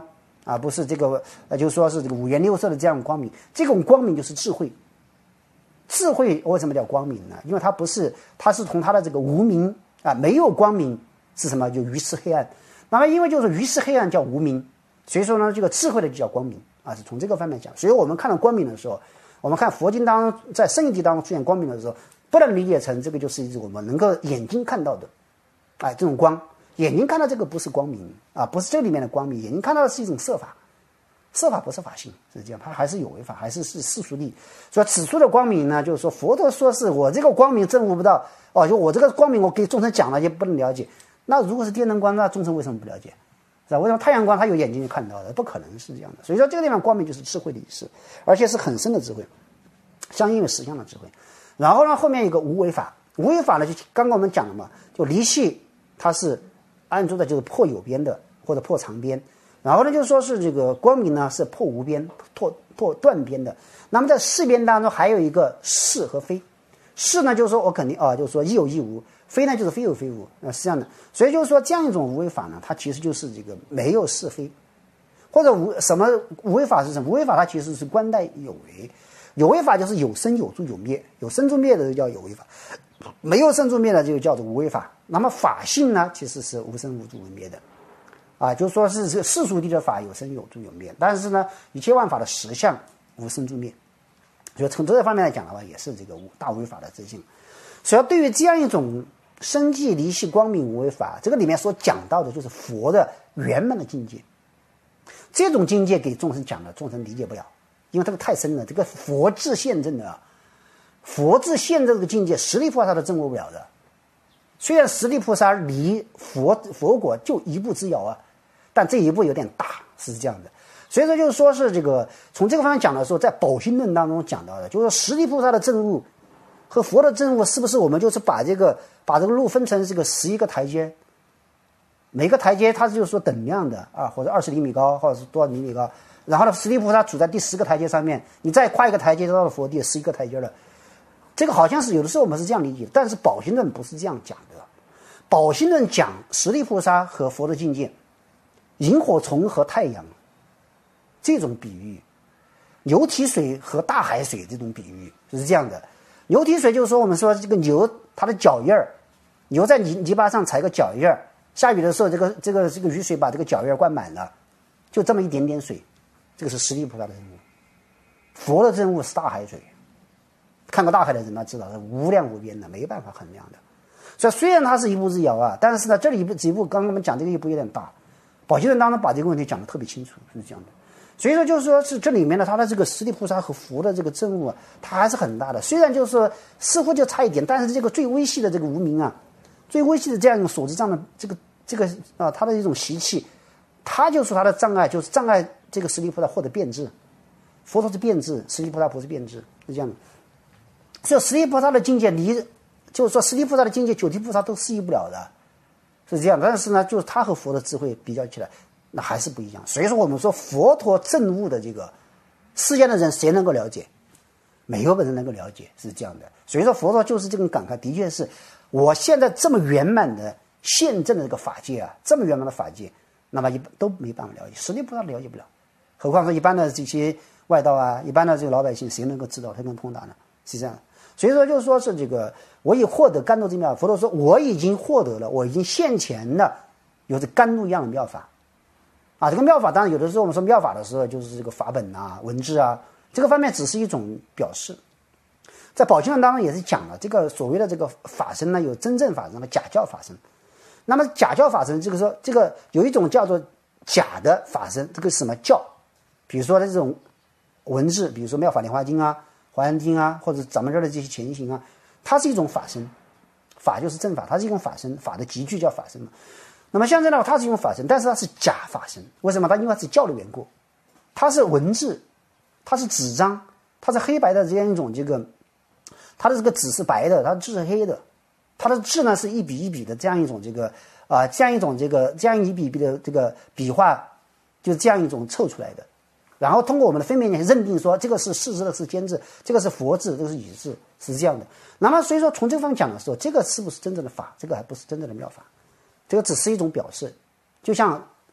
啊，不是这个就是说是这个五颜六色的这样光明，这种光明就是智慧。智慧为什么叫光明呢？因为它是从它的这个无明啊，没有光明是什么？就鱼是黑暗。那么因为就是鱼是黑暗叫无明，所以说呢，这个智慧的就叫光明啊，是从这个方面讲。所以我们看到光明的时候，我们看佛经当中，在圣义当中出现光明的时候，不能理解成这个就是一种我们能够眼睛看到的，哎，这种光，眼睛看到这个不是光明啊，不是这里面的光明，眼睛看到的是一种色法。色法不是法性，是这样，它还是有为法，还是世俗力。所以此处的光明呢，就是说佛陀说是我这个光明证悟不到，就我这个光明我给众生讲了也不能了解。那如果是电灯光，那众生为什么不了解？是吧？为什么太阳光他有眼睛就看到的？不可能是这样的。所以说这个地方光明就是智慧的意思，而且是很深的智慧，相应于实相的智慧。然后呢，后面有个无为法，无为法呢就刚刚我们讲了嘛，就离系它是按住的就是破有边的或者破长边。然后呢，就是说是这个光明呢是破无边、破断边的。那么在四边当中还有一个是和非，是呢就是说我肯定就是说亦有亦无，非呢就是非有非无，是这样的。所以就是说这样一种无为法呢，它其实就是这个没有是非，或者什么无为法是什么？无为法它其实是观待有为，有为法就是有生有住有灭，有生住灭的就叫有为法，没有生住灭的就叫做无为法。那么法性呢其实是无生无住无灭的。就说是这个世俗地的法有生有住有灭，但是呢，一切万法的实相无生住灭，所以从这个方面来讲的话，也是这个大无为法的自性。所以对于这样一种生寂离系光明无为法，这个里面所讲到的就是佛的圆满的境界。这种境界给众生讲了，众生理解不了，因为这个太深了。这个佛智现证的，佛智现证这个境界，十力菩萨都证悟不了的。虽然十力菩萨离佛果就一步之遥啊，但这一步有点大，是这样的。所以说就是说是这个从这个方面讲的时候，在宝心论当中讲到的，就是说十力菩萨的证悟和佛的证悟，是不是我们就是把这个路分成这个11个台阶，每个台阶它就是说等量的啊，或者20厘米高，或者是多少厘米高，然后呢，十力菩萨处在第10个台阶上面，你再跨一个台阶就到了佛第11个台阶了。这个好像是有的时候我们是这样理解，但是宝心论不是这样讲的。宝心论讲十力菩萨和佛的境界，萤火虫和太阳这种比喻，牛蹄水和大海水这种比喻就是这样的。牛蹄水就是说我们说这个牛它的脚印儿，牛在泥巴上踩个脚印儿，下雨的时候这个雨水把这个脚印儿灌满了，就这么一点点水，这个是十力菩萨的证悟。佛的证悟是大海水。看过大海的人呢，知道是无量无边的，没办法衡量的。所以虽然它是一步之遥啊，但是呢，这里一步，刚刚我们讲这个一步有点大。宝心论当中把这个问题讲得特别清楚，是这样的。所以说就是说是这里面的它的这个十力菩萨和佛的这个证悟啊，它还是很大的。虽然就是说似乎就差一点，但是这个最微细的这个无明啊，最微细的这样一种所知障的这个它的一种习气，它就说它的障碍就是障碍这个十力菩萨获得变质。佛陀是变质，十力菩萨不是变质，是这样的。所以十力菩萨的境界就是说十力菩萨的境界九地菩萨都适应不了的，是这样。但是呢，就是他和佛的智慧比较起来，那还是不一样。所以说我们说佛陀证悟的这个世间的人谁能够了解？没有人能够了解，是这样的。所以说佛陀就是这种感慨，的确是我现在这么圆满的现证的这个法界啊，这么圆满的法界，那么都没办法了解，十力菩萨了解不了，何况说一般的这些外道啊，一般的这个老百姓谁能够知道，谁能通达呢？是这样的。所以说就是说是这个我已获得甘露之妙法，佛陀说我已经获得了，我已经现前的有着甘露一样的妙法啊。这个妙法当然有的时候我们说妙法的时候就是这个法本啊文字啊，这个方面只是一种表示。在宝经论当中也是讲了这个所谓的这个法身呢，有真正法身和假教法身。那么假教法身这个说这个有一种叫做假的法身，这个什么教，比如说的这种文字，比如说妙法莲华经啊华严经啊，或者咱们这儿的这些前行啊，它是一种法身，法就是正法，它是一种法身，法的集聚叫法身嘛。那么现在呢，它是一种法身，但是它是假法身，为什么？它因为它是教的缘故，它是文字，它是纸张，它是黑白的这样一种这个，它的这个纸是白的，它的字是黑的，它的字呢是一笔一笔的这样一种这个这样一笔一笔的这个笔画，就是这样一种凑出来的。然后通过我们的分辨力认定说这个是世字，这个是间字，这个是佛字，这个是语字，是这样的。那么所以说从这方面讲的时候，这个是不是真正的法？这个还不是真正的妙法，这个只是一种表示。就像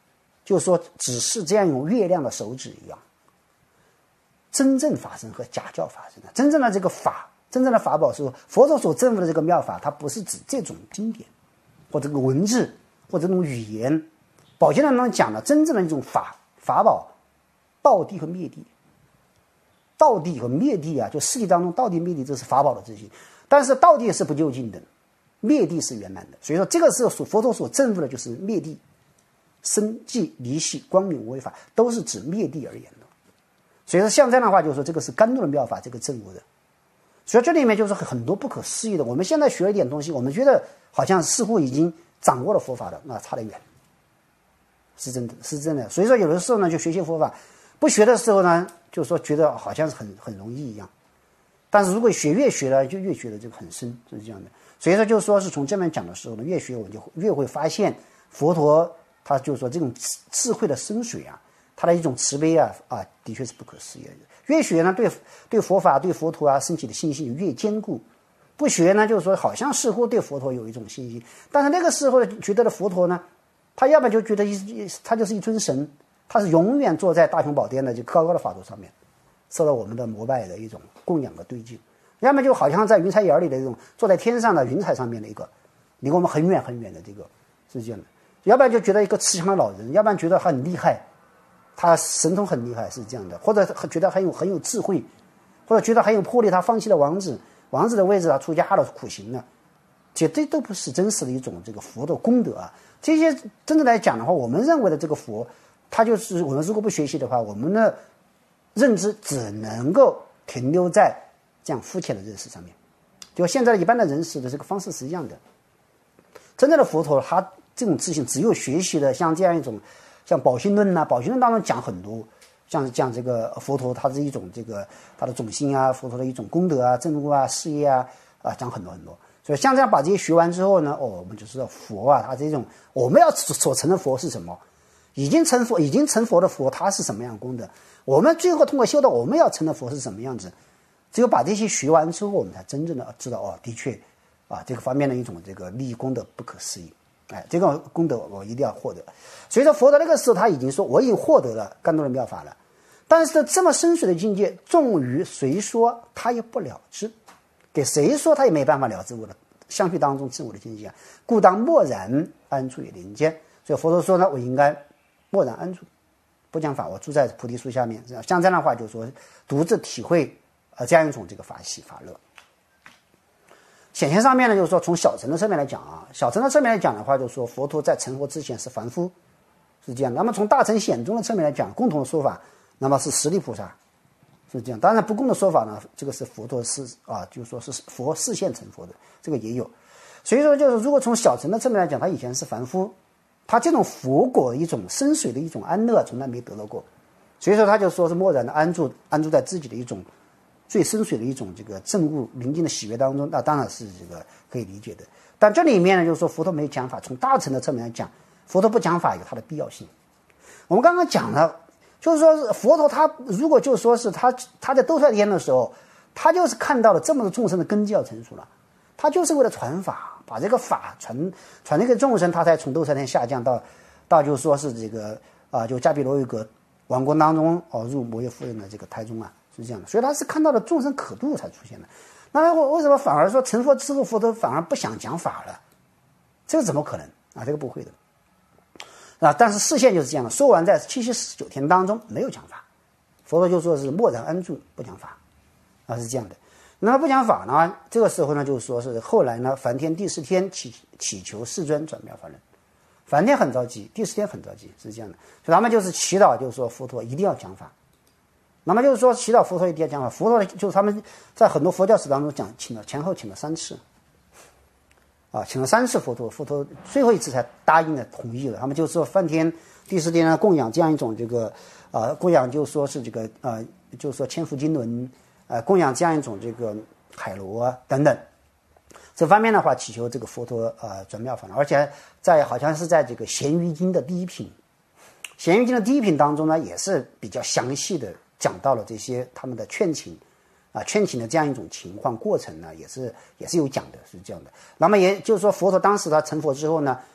就是说只是这样用月亮的手指一样。真正法身和假教法身的真正的这个法，真正的法宝是佛陀所证悟的这个妙法，它不是指这种经典或者这个文字或者这种语言。宝经当中讲的真正的一种法宝，道地和灭地。道地和灭地啊，就世界当中道地灭地，这是法宝的自性。但是道地是不究竟的，灭地是圆满的。所以说这个是佛陀所证悟的，就是灭地、生寂离系、光明无为法，都是指灭地而言的。所以说像这样的话，就是说这个是甘露的妙法，这个证悟的。所以这里面就是很多不可思议的。我们现在学了一点东西，我们觉得好像似乎已经掌握了佛法了，那差得远，是真的，是真的。所以说有的时候呢，就学习佛法，不学的时候呢，就是说觉得好像是很容易一样。但是如果越学了，就越觉得这个很深，就是这样的。所以说就是说是从这边讲的时候呢，越学我就越会发现佛陀他就是说这种智慧的深水啊，他的一种慈悲啊，的确是不可思议的。越学呢，对佛法对佛陀啊升起的信心越坚固。不学呢，就是说好像似乎对佛陀有一种信心，但是那个时候觉得的佛陀呢，他要不然就觉得他就是一尊神，他是永远坐在大雄宝殿的就高高的法座上面，受到我们的膜拜的一种供养的对境；要么就好像在云彩眼里的这种坐在天上的云彩上面的一个离我们很远很远的这个是这样的；要不然就觉得一个慈祥的老人，要不然觉得很厉害，他神通很厉害是这样的，或者觉得很有智慧，或者觉得很有魄力，他放弃了王子的位置，他出家了苦行了，这都不是真实的一种这个佛的功德啊。这些真正来讲的话，我们认为的这个佛，它就是我们如果不学习的话，我们的认知只能够停留在这样肤浅的认识上面。就现在一般的人士的这个方式是一样的。真正的佛陀，他这种自信只有学习的像这样一种，像宝心论呐，宝心论当中讲很多，像讲这个佛陀他是一种这个他的种性啊，佛陀的一种功德啊、证悟啊、事业啊，讲很多很多。所以像这样把这些学完之后呢，我们就知道佛啊，他这种我们要所成的佛是什么，已经成佛的佛，他是什么样的功德，我们最后通过修道，我们要成的佛是什么样子。只有把这些学完之后，我们才真正的知道的确这个方面的一种这个利益功德不可思议。这个功德我一定要获得。所以说佛陀那个时候他已经说我已经获得了甘露的妙法了，但是这么深邃的境界，纵于谁说他也不了知，给谁说他也没办法了知我的相续当中自我的境界啊，故当默然安住于林间。所以佛陀说呢，我应该默然安住，不讲法，我住在菩提树下面。像这样的话，就是说独自体会这样一种这个法喜法乐。显现上面呢，就是说从小乘的侧面来讲啊，小乘的侧面来讲的话，就是说佛陀在成佛之前是凡夫，是这样。那么从大乘显宗的侧面来讲，共同的说法，那么是十力菩萨，是这样。当然不共的说法呢，这个是佛陀是就是说是佛示现成佛的，这个也有。所以说就是如果从小乘的侧面来讲，他以前是凡夫，他这种佛果一种深邃的一种安乐从来没得到过，所以说他就说是默然的安住在自己的一种最深邃的一种这个证悟宁静的喜悦当中，那当然是这个可以理解的。但这里面呢，就是说佛陀没讲法，从大乘的侧面来讲，佛陀不讲法有它的必要性。我们刚刚讲了，就是说佛陀他如果就说是他在兜率天的时候，他就是看到了这么多众生的根基要成熟了，他就是为了传法，把这个法传那个众生，他才从兜率天下降到就说是这个就迦毗罗卫国王国当中入摩耶夫人的这个胎中啊。是这样的，所以他是看到了众生可度才出现的。那为什么反而说成佛之后佛陀反而不想讲法了？这个怎么可能这个不会的但是示现就是这样的，说完在749天当中没有讲法，佛陀就说是默然安住不讲法是这样的。那么不讲法呢，这个时候呢，就是说是后来呢，梵天第4天祈求世尊转妙法轮，梵天很着急，第4天很着急，是这样的，所以他们就是祈祷，就是说佛陀一定要讲法。那么就是说祈祷佛陀一定要讲法，佛陀就是他们在很多佛教史当中讲前后请了3次请了3次佛陀最后一次才答应了同意了。他们就说梵天第4天呢供养这样一种这个供养就说是这个就是说千佛经轮供养这样一种这个海螺等等，这方面的话祈求这个佛陀转妙法轮，而且好像是在这个咸鱼经的第1品，咸鱼经的第1品当中呢也是比较详细的讲到了这些他们的劝请的这样一种情况过程呢，也是有讲的，是这样的。那么也就是说佛陀当时他成佛之后呢，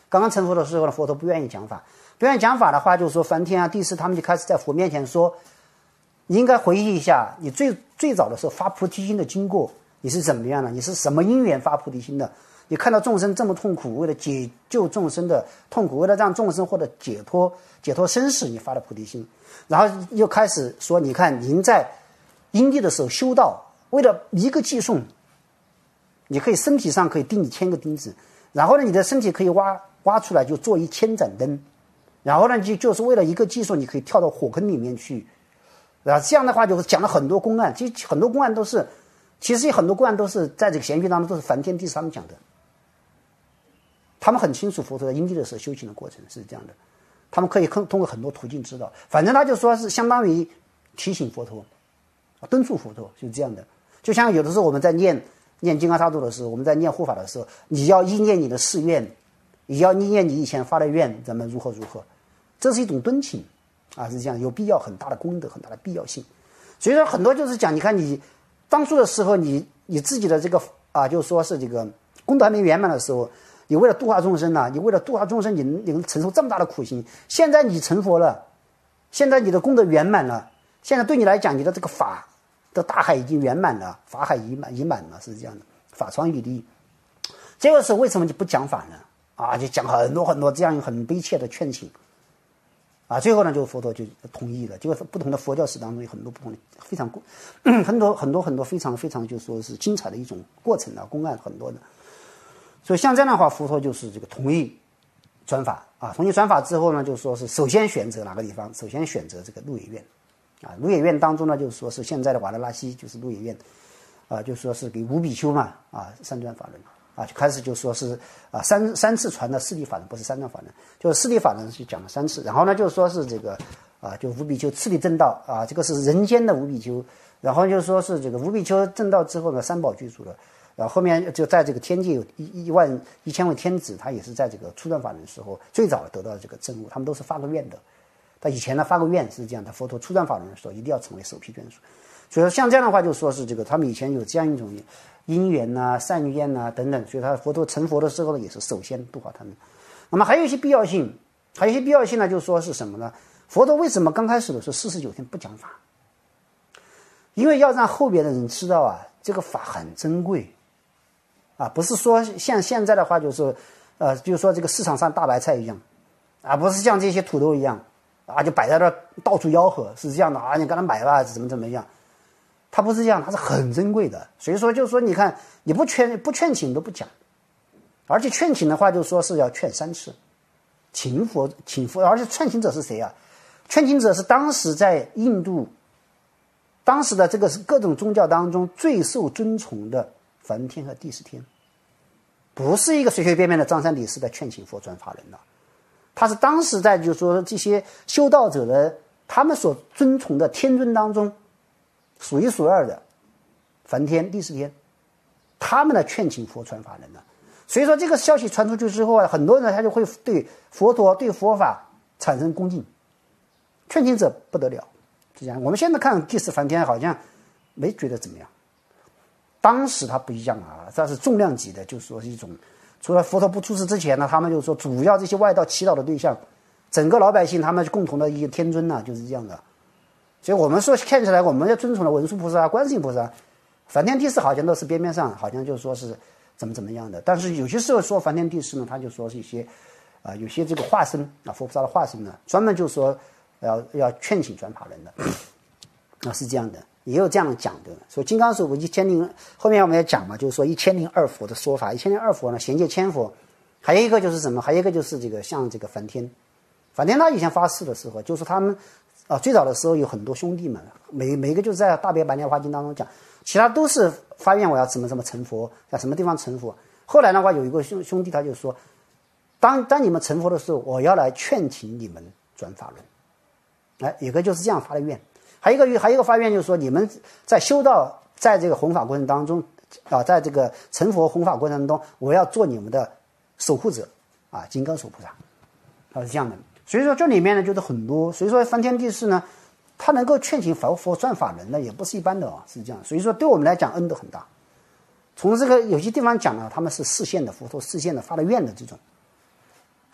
刚刚成佛的时候呢，佛陀不愿意讲法，不愿意讲法的话，就是说梵天啊、帝释他们就开始在佛面前说，你应该回忆一下你最早的时候发菩提心的经过，你是怎么样的？你是什么因缘发菩提心的？你看到众生这么痛苦，为了解救众生的痛苦，为了让众生获得解脱生死，你发了菩提心。然后又开始说，你看您在因地的时候修道，为了一个寄送，你可以身体上可以钉1000个钉子，然后呢，你的身体可以挖出来就做1000盏灯，然后呢，就是为了一个寄送，你可以跳到火坑里面去。然后这样的话，就是讲了很多公案，其实很多公案都是在这个贤训当中都是梵天帝释他们讲的。他们很清楚佛陀在因地的时候修行的过程是这样的，他们可以通过很多途径知道，反正他就说是相当于提醒佛陀，敦促佛陀，就是这样的。就像有的时候我们在念金刚萨埵的时候，我们在念护法的时候，你要意念你的誓愿，你要意念你以前发的愿，咱们如何，这是一种敦请啊，是这样，有必要，很大的功德，很大的必要性。所以说很多就是讲，你看你当初的时候，你自己的这个就是说是这个功德还没圆满的时候，你为了度化众生呢，你为了度化众生，你能承受这么大的苦心。现在你成佛了，现在你的功德圆满了，现在对你来讲，你的这个法的大海已经圆满了，法海已满了，是这样的，法常于利。这个时候为什么你不讲法呢？就讲很多这样很悲切的劝请。最后呢，就佛陀就同意了。就是不同的佛教史当中有很多不同的非常很多非常就说是精彩的一种过程啊，公案很多的。所以像这样的话，佛陀就是这个同意转法同意转法之后呢，就说是首先选择哪个地方？首先选择这个鹿野苑鹿野苑当中呢，就是说是现在的瓦拉拉西，就是鹿野苑就是说是给五比丘嘛三转法轮就开始就说是三次传的四谛法轮，不是三转法轮，就是四谛法轮就讲了3次。然后呢，就说是这个就五比丘次第正道这个是人间的五比丘。然后就说是这个五比丘正道之后呢，三宝具足了。然后后面就在这个天界有11000位天子，他也是在这个初转法轮的时候最早得到这个证悟，他们都是发个愿的。他以前呢发个愿是这样的，佛陀初转法轮的时候一定要成为首批眷属。所以说像这样的话，就说是这个他们以前有这样一种因缘善愿等等，所以他佛陀成佛的时候呢，也是首先度化他们。那么还有一些必要性呢，就是说是什么呢？佛陀为什么刚开始的时候49天不讲法？因为要让后边的人知道这个法很珍贵不是说像现在的话就是就是说这个市场上大白菜一样不是像这些土豆一样就摆在这到处吆喝，是这样的你跟他买吧，怎么样。它不是这样，它是很珍贵的。所以说就是说你看你不劝请都不讲，而且劝请的话就说是要劝3次，请佛，而且劝请者是谁劝请者是当时在印度当时的这个各种宗教当中最受尊崇的梵天和帝释天，不是一个随随便便的张三李四的劝请佛转法轮的，他是当时在就是说这些修道者的他们所尊崇的天尊当中数1数2的梵天帝释天，他们的劝请佛传法轮的。所以说这个消息传出去之后很多人他就会对佛陀对佛法产生恭敬，劝请者不得了。是这样，我们现在看帝释梵天好像没觉得怎么样，当时他不一样这是重量级的，就是说是一种除了佛陀不出世之前呢，他们就说主要这些外道祈祷的对象，整个老百姓他们共同的一个天尊就是这样的。所以我们说看起来我们要尊崇的文殊菩萨观世音菩萨，梵天帝释好像都是边边上好像就说是怎么样的。但是有些时候说梵天帝释呢，他就说是一些有些这个化身佛菩萨的化身呢，专门就说要劝请转法轮的是这样的，也有这样讲的。所以金刚手1002后面我们也讲嘛，就是说1002佛的说法，1002佛呢贤戒千佛，还有一个就是什么？还有一个就是这个像这个梵天他以前发誓的时候，就是他们最早的时候有很多兄弟们，每一个就是在大悲白莲花经当中讲，其他都是发愿我要怎么成佛，在什么地方成佛。后来的话有一个兄弟他就说，当你们成佛的时候，我要来劝请你们转法轮。有个就是这样发的愿。还有一个发愿就是说，你们在修道在这个弘法过程当中在这个成佛弘法过程中，我要做你们的守护者金刚手菩萨。他是这样的。所以说这里面呢就是很多，所以说梵天帝释呢他能够劝请佛转法轮呢也不是一般的是这样。所以说对我们来讲恩德很大。从这个有些地方讲他们是示现的佛陀示现的发了愿的这种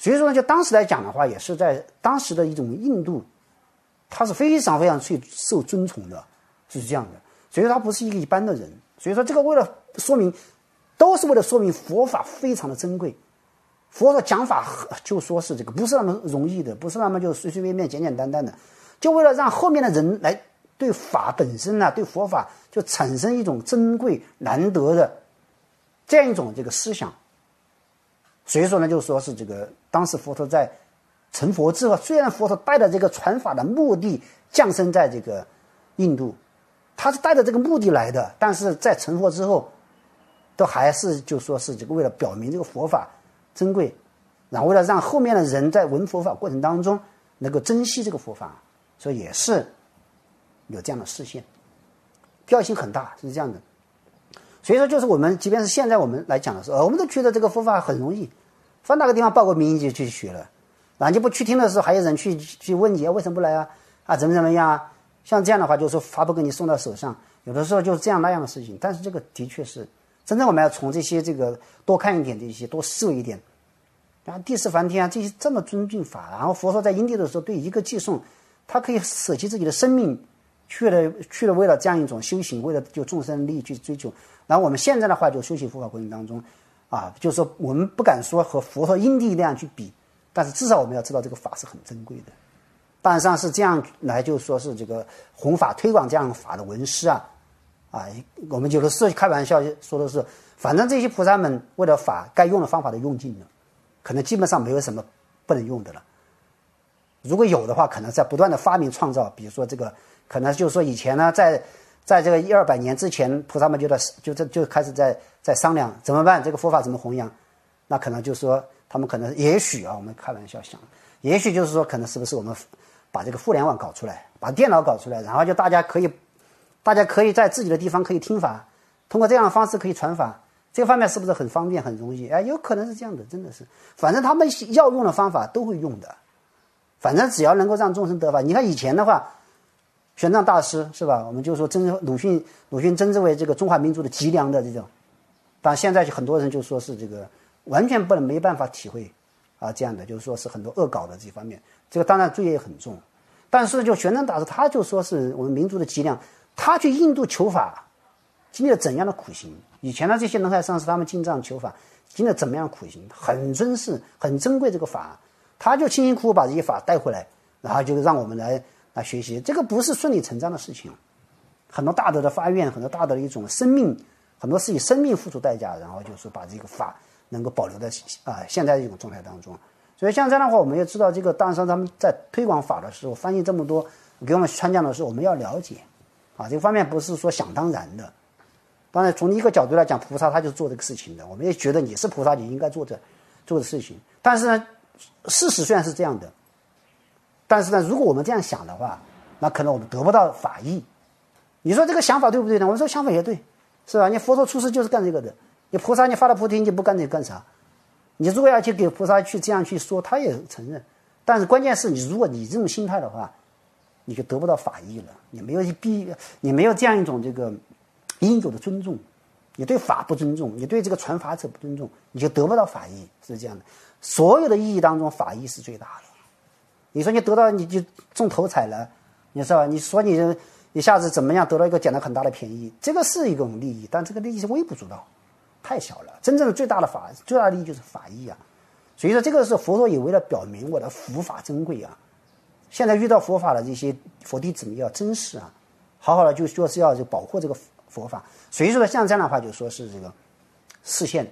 所以说呢，就当时来讲的话，也是在当时的一种印度，他是非常非常去受尊崇的，是这样的。所以说他不是一个一般的人。所以说这个为了说明，都是为了说明佛法非常的珍贵。佛的讲法就说是这个不是那么容易的，不是那么就随随便便简简单单的，就为了让后面的人来对法本身呢，对佛法就产生一种珍贵难得的这样一种这个思想。所以说呢，就说是这个当时佛陀在成佛之后，虽然佛陀带着这个传法的目的降生在这个印度，他是带着这个目的来的，但是在成佛之后，都还是就说是这个为了表明这个佛法珍贵，然后为了让后面的人在闻佛法过程当中能够珍惜这个佛法，所以也是有这样的视线，必要性很大，是这样的。所以说，就是我们即便是现在我们来讲的时候，我们都觉得这个佛法很容易，放哪个地方报个名就去学了，然后你不去听的时候，还有人去问你为什么不来啊？怎么样啊？像这样的话，就是说法不给你送到手上，有的时候就是这样那样的事情。但是这个的确是真正我们要从这些这个多看一点，这些多思维一点。然后第四梵天啊，这些这么尊敬法，然后佛说在因地的时候对一个寄送，他可以舍弃自己的生命，去了为了这样一种修行，为了就众生利益去追求。然后我们现在的话，就修行佛法过程当中就是说我们不敢说和佛陀因地那样去比，但是至少我们要知道这个法是很珍贵的。当然上是这样来，就说是这个弘法推广这样法的文师我们有的时候开玩笑说的是，反正这些菩萨们为了法该用的方法都用尽了，可能基本上没有什么不能用的了。如果有的话，可能在不断的发明创造，比如说这个可能就是说以前呢，在这个100-200年之前，菩萨们就开始在商量怎么办，这个佛法怎么弘扬。那可能就是说他们可能也许我们开玩笑想，也许就是说可能是不是我们把这个互联网搞出来，把电脑搞出来，然后就大家可以在自己的地方可以听法，通过这样的方式可以传法，这个方面是不是很方便很容易？有可能是这样的，真的是，反正他们要用的方法都会用的，反正只要能够让众生得法。你看以前的话，玄奘大师是吧？我们就说鲁迅称之为这个中华民族的脊梁的这种，但现在很多人就说是这个完全没办法体会这样的，就是说是很多恶搞的这方面，这个当然罪业很重。但是就玄奘大师他就说是我们民族的脊梁，他去印度求法经历了怎样的苦行？以前的这些人海上师他们进藏求法经历了怎么样的苦行？很尊视很珍贵这个法，他就辛辛苦苦把这些法带回来，然后就让我们来学习。这个不是顺理成章的事情，很多大德的发愿，很多大德的一种生命，很多是以生命付出代价，然后就是把这个法能够保留在现在这种状态当中。所以像这样的话，我们也知道这个当时他们在推广法的时候，翻译这么多给我们传讲的时候，我们要了解这个方面不是说想当然的。当然从一个角度来讲，菩萨他就是做这个事情的，我们也觉得你是菩萨，你应该做的事情。但是呢，事实虽然是这样的，但是呢，如果我们这样想的话，那可能我们得不到法益。你说这个想法对不对呢？我们说想法也对，是吧？你佛陀出世就是干这个的，你菩萨你发了菩提你不干这个干啥？你如果要去给菩萨去这样去说，他也承认。但是关键是如果你这种心态的话，你就得不到法益了。你没有这样一种这个应有的尊重，你对法不尊重，你对这个传法者不尊重，你就得不到法益，是这样的。所有的意义当中，法益是最大的。你说你得到你就中头彩了，你知道吧？你说你一下子怎么样得到一个捡到很大的便宜，这个是一种利益，但这个利益是微不足道，太小了。真正的最大的利益就是法益所以说这个是佛陀也为了表明我的佛法珍贵现在遇到佛法的这些佛弟子们要珍视好好的就说是要保护这个佛法。所以说像这样的话，就说是这个示现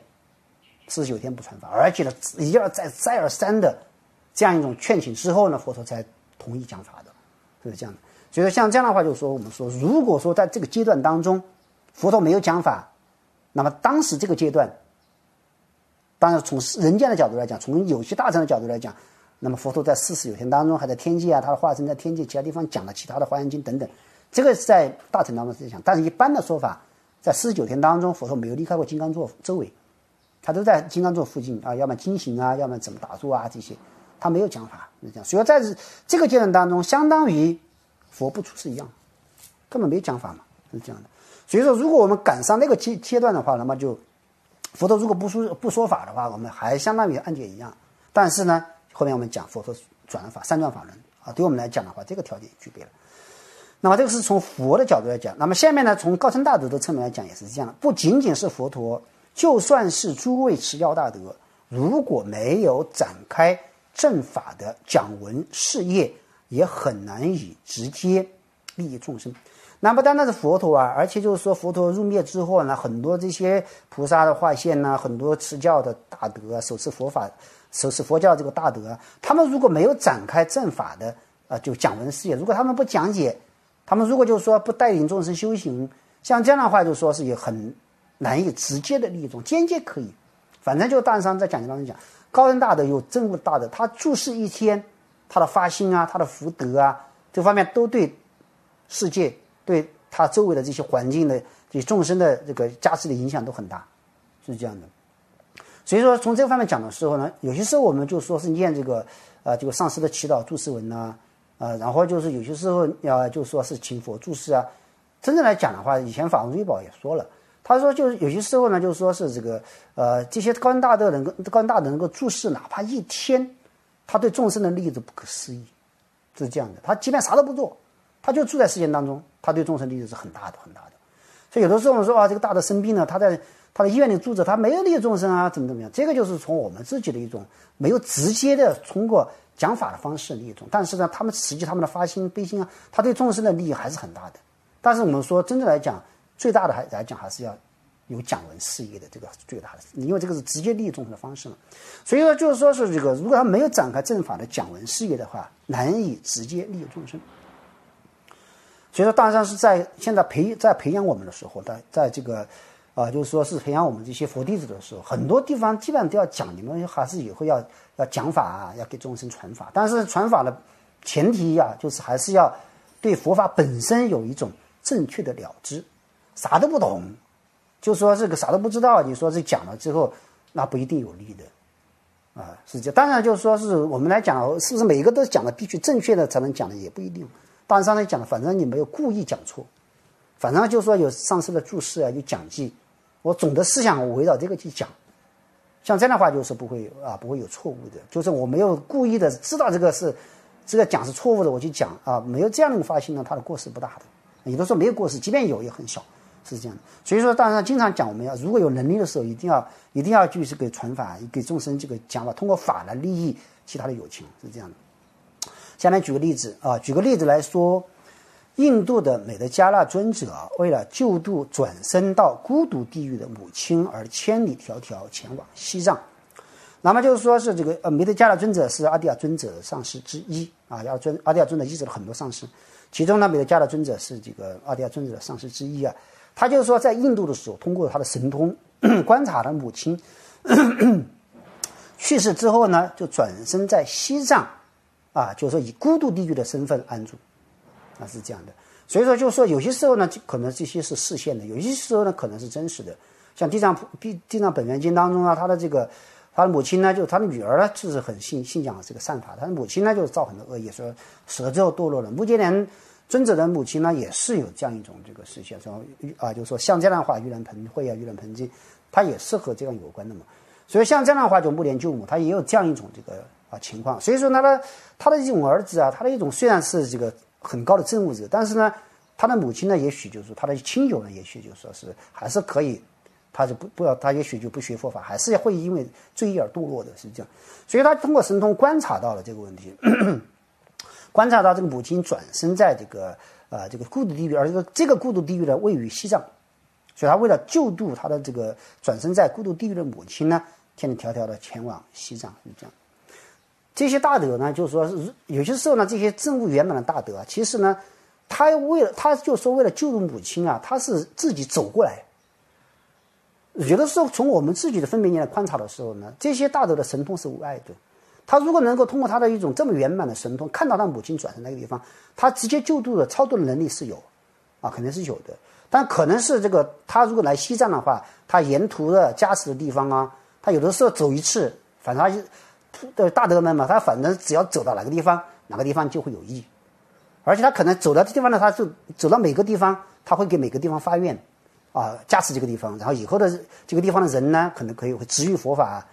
49天不传法，而且呢一而再而三的这样一种劝请之后呢，佛陀才同意讲法的，是这样的。所以说像这样的话，就是说我们说，如果说在这个阶段当中，佛陀没有讲法，那么当时这个阶段，当然从人间的角度来讲，从有些大乘的角度来讲，那么佛陀在49天当中，还在天界他的化身在天界其他地方讲了其他的华严经等等，这个是在大乘当中是讲。但是一般的说法，在49天当中，佛陀没有离开过金刚座周围，他都在金刚座附近要么经行要么怎么打坐这些，他没有讲法，是这样。所以在这个阶段当中，相当于佛不出世一样，根本没讲法嘛，是这样的。所以说，如果我们赶上那个阶段的话，那么就佛陀如果不说法的话，我们还相当于按戒一样。 但是呢，后面我们讲佛陀转法三转法轮啊，对我们来讲的话，这个条件具备了。那么这个是从佛的角度来讲，那么下面呢，从高僧大德的侧面来讲也是这样的，不仅仅是佛陀，就算是诸位持教大德，如果没有展开正法的讲文事业，也很难以直接利益众生。那不单单是佛陀啊，而且就是说佛陀入灭之后呢，很多这些菩萨的化现呢，很多持教的大德啊，手持佛教这个大德啊，他们如果没有展开正法的就讲文事业，如果他们不讲解，他们如果就是说不带领众生修行，像这样的话，就说是也很难以直接的利益众，间接可以。反正就大上在讲解当中讲，高僧大德有证悟大德，他注释一天，他的发心啊，他的福德啊，这方面都对世界，对他周围的这些环境的这些众生的这个加持的影响都很大，是这样的。所以说从这个方面讲的时候呢，有些时候我们就说是念这个这个上师的祈祷注释文呐，然后就是有些时候就说是请佛注释啊。真正来讲的话，以前法王瑞宝也说了，他说就是有些时候呢，就是说是这个这些高僧大德能够注释哪怕一天，他对众生的利益都不可思议，是这样的。他即便啥都不做，他就住在世间当中，他对众生利益是很大的很大的。所以有的时候我们说这个大德生病了，他在他的医院里住着，他没有利益众生啊，怎么样？这个就是从我们自己的一种没有直接的通过讲法的方式利益众，但是呢，他们实际他们的发心悲心啊，他对众生的利益还是很大的。但是我们说真正来讲，最大的来讲还是要有讲文事业的这个最大的，因为这个是直接利益众生的方式嘛。所以说就是说是这个，如果他没有展开正法的讲文事业的话，难以直接利益众生。所以说，当然是在现在培养我们的时候，在这个就是说是培养我们这些佛弟子的时候，很多地方基本上都要讲，你们还是以后要讲法啊，要给众生传法。但是传法的前提就是还是要对佛法本身有一种正确的了知，啥都不懂，就说这个啥都不知道，你说这讲了之后，那不一定有利的是这样。当然就是说是我们来讲，是不是每一个都讲的必须正确的才能讲的也不一定。当然上来讲的，反正你没有故意讲错，反正就是说有上师的注释啊，有讲记，我总的思想我围绕这个去讲，像这样的话就是不会有错误的，就是我没有故意的知道这个讲是错误的，我去讲没有这样的一个发心呢，它的过失不大的。有的时候没有过失，即便有也很小，是这样的。所以说，当然经常讲，我们如果有能力的时候，一定要去这个传法，给众生这个讲法，通过法来利益其他的有情，是这样的。下面举个例子来说，印度的美德迦纳尊者为了救度转生到孤独地狱的母亲而千里迢迢前往西藏。那么就是说是这个美德迦纳尊者是阿底亚尊者的上师之一阿底亚尊者依止了很多上师，其中呢美德迦纳尊者是这个阿底亚尊者的上师之一他就是说在印度的时候，通过他的神通观察了母亲去世之后呢，就转生在西藏就是说以孤独地狱的身份安住是这样的。所以说就是说有些时候呢可能这些是视现的，有些时候呢可能是真实的。像地藏本愿经当中他的母亲呢，就他的女儿呢，就是很信仰这个善法，他的母亲呢就是造很多恶业，说死了之后堕落了。目犍连尊者的母亲呢也是有这样一种这个事情，说就是说像这样的话，盂兰盆会盂兰盆经，它也是和这样有关的嘛。所以像这样的话，就目连救母，他也有这样一种这个情况。所以说他的这种儿子他的一种虽然是这个很高的证悟者，但是呢，他的母亲呢，也许就是说他的亲友呢，也许就说是还是可以，他就他也许就不学佛法，还是会因为罪业而堕落的，是这样。所以他通过神通观察到了这个问题，观察到这个母亲转生在这个孤独地狱，而这个孤独地狱呢位于西藏，所以他为了救度他的这个转生在孤独地狱的母亲呢，千里迢迢的前往西藏，是这样。这些大德呢，就是说是有些时候呢，这些证悟圆满的大德其实呢，他就说为了救度母亲他是自己走过来。有的时候从我们自己的分别念来观察的时候呢，这些大德的神通是无碍的。他如果能够通过他的一种这么圆满的神通，看到他母亲转生那个地方，他直接救度的超度的能力是有肯定是有的。但可能是这个他如果来西藏的话，他沿途的加持的地方他有的时候走一次，反正大德们嘛，他反正只要走到哪个地方就会有益。而且他可能走到这地方呢，他就走到每个地方，他会给每个地方发愿加持这个地方，然后以后的这个地方的人呢，可能会植育佛法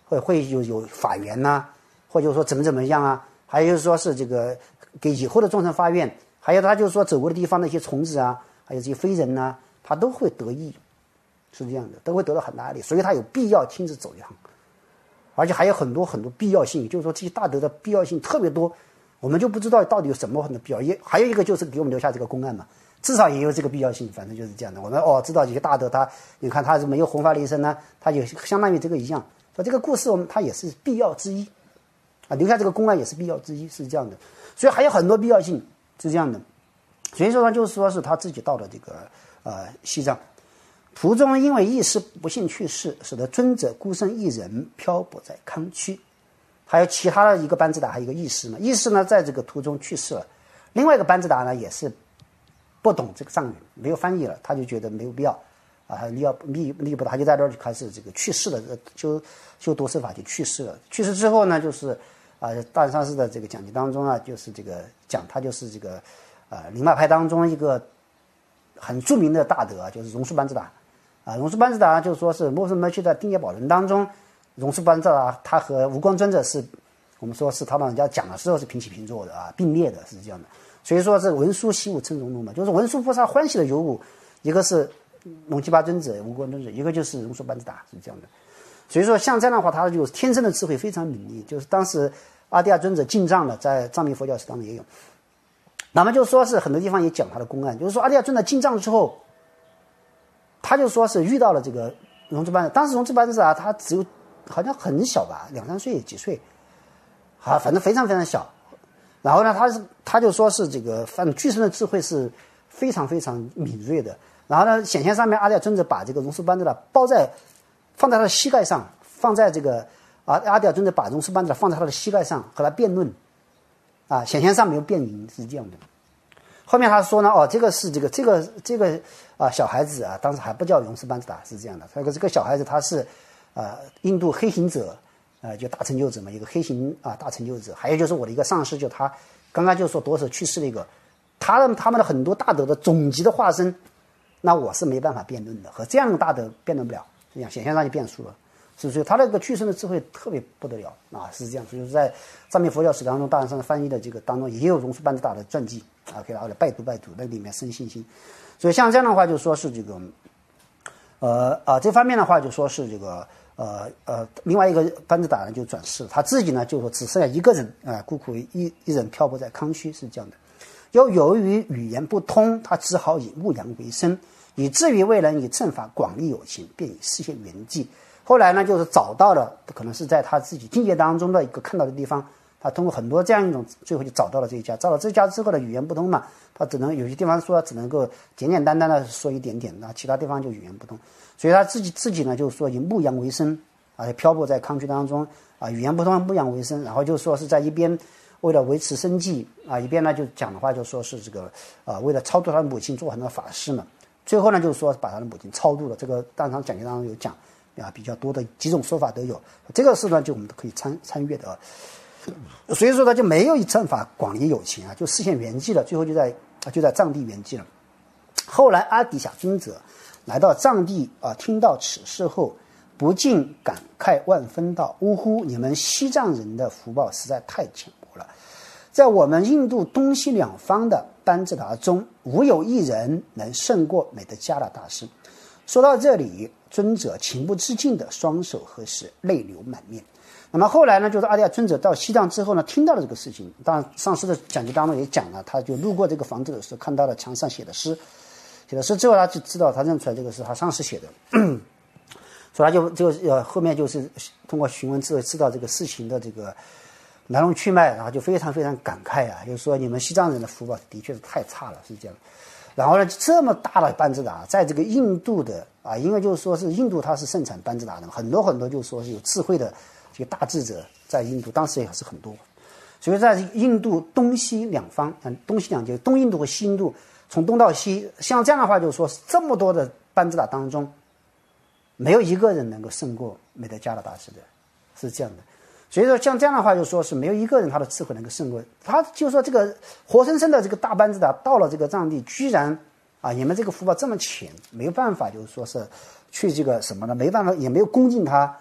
会有法源呐，或者说怎么样啊，还有就是说是这个给以后的众生发愿，还有他就是说走过的地方那些虫子啊，还有这些非人呐，他都会得益，是这样的，都会得到很大利，所以他有必要亲自走一趟，而且还有很多很多必要性，就是说这些大德的必要性特别多，我们就不知道到底有什么很多必要，还有一个就是给我们留下这个公案嘛，至少也有这个必要性，反正就是这样的。我们知道这些大德他，你看他是没有弘法利生呢，他也相当于这个一样，说这个故事他也是必要之一，啊，留下这个公案也是必要之一，是这样的。所以还有很多必要性是这样的。所以说呢，就是说是他自己到了这个西藏，途中因为一时不幸去世，使得尊者孤身一人漂泊在康区。还有其他的一个班智达，还有一个义士呢，义士呢在这个途中去世了。另外一个班智达呢也是不懂这个藏语，没有翻译了，他就觉得没有必要啊，他力不大，他就在这儿就开始这个去世了，修多斯法就去世了。去世之后呢，就是大上师的这个讲记当中啊，就是这个讲他就是这个灵马派当中一个很著名的大德啊，就是绒树班智达啊。绒树班智达就是说是摩诃摩去的定业宝轮当中，绒树班智达他和无光尊者是我们说是他老人家讲的时候是平起平坐的啊，并列的，是这样的。所以说这文殊习武称荣辱嘛，就是文殊菩萨欢喜的有武，一个是龙七巴尊者、无光尊者，一个就是绒树班智达，是这样的。所以说像这样的话，他就天生的智慧非常敏锐，就是当时阿底亚尊者进藏了，在藏密佛教史当中也有。那么就说是很多地方也讲他的公案，就是说阿底亚尊者进藏之后，他就说是遇到了这个绒树班智达，当时绒树班智达他只有好像很小吧，2、3岁几岁，啊，反正非常非常小。然后呢，他就说是这个，反正具身的智慧是非常非常敏锐的。然后呢，显现上面阿底亚尊者把这个绒树班智达放在他的膝盖上，放在这个阿底亚尊者把绒树班智达放在他的膝盖上和他辩论，啊，显现上没有辩赢，是这样的。后面他说呢，这个是这个小孩子啊，当时还不叫绒树班智达，是这样的。这个小孩子他是印度黑行者。就大成就者嘛，一个黑行大成就者，还有就是我的一个上师，就他刚刚就说夺舍去世的一个，他们的很多大德的总集的化身，那我是没办法辩论的，和这样的大德辩论不了，这样显现上就变输了，是不是？他那个具身的智慧特别不得了啊，是这样。所以在藏密佛教史当中，大人上翻译的这个当中也有绒树班智达的传记啊，可以拿来拜读，那里面生信心。所以像这样的话，就说是这个这方面的话，就说是这个。另外一个班智达呢就转世，他自己呢就说只剩下一个人孤苦一人漂泊在康区，是这样的。由于语言不通，他只好以牧羊为生，以至于未能以正法广利有情，便以实现圆寂。后来呢，就是找到了，可能是在他自己境界当中的一个看到的地方，他通过很多这样一种，最后就找到了这一家。找到这一家之后呢，语言不通嘛，他只能有些地方说只能够简简单单的说一点点，那其他地方就语言不通。所以他自己呢，就是说以牧羊为生啊，漂泊在康区当中啊，语言不通，牧羊为生，然后就说是在一边为了维持生计啊，一边呢就讲的话就说是这个为了超度他的母亲做很多法事嘛，最后呢就是说把他的母亲超度了。这个当场讲解当中有讲比较多的几种说法都有，这个事呢就我们都可以参阅的。所以说他就没有以正法广利有情啊，就实现圆寂了，最后就在藏地圆寂了。后来阿底峡尊者来到藏地听到此事后，不禁感慨万分道：呜呼，你们西藏人的福报实在太浅薄了。在我们印度东西两方的班智达中，无有一人能胜过美德迦拉大师。说到这里，尊者情不自禁的双手合十，泪流满面。那么后来呢，就是阿底亚尊者到西藏之后呢，听到了这个事情，当然上师的讲解当中也讲了，他就路过这个房子的时候，看到了墙上写的诗之后，他就知道，他认出来这个是他上师写的，所以他就后面就是通过询问之后知道这个事情的这个来龙去脉，然后就非常非常感慨啊，就是说你们西藏人的福报的确是太差了，是这样。然后呢，这么大的班智达，在这个印度的因为就是说是印度它是盛产班智达的，很多就是说是有智慧的这个大智者在印度当时也是很多，所以在印度东西两方，东西两界，东印度和西印度。从东到西，像这样的话，就是说这么多的班智达当中，没有一个人能够胜过美德迦拉大师的，是这样的。所以说像这样的话，就说是没有一个人他的智慧能够胜过他。就说这个活生生的这个大班智达到了这个藏地，居然你们这个福报这么浅，没有办法，就是说是去这个什么呢？没办法，也没有恭敬他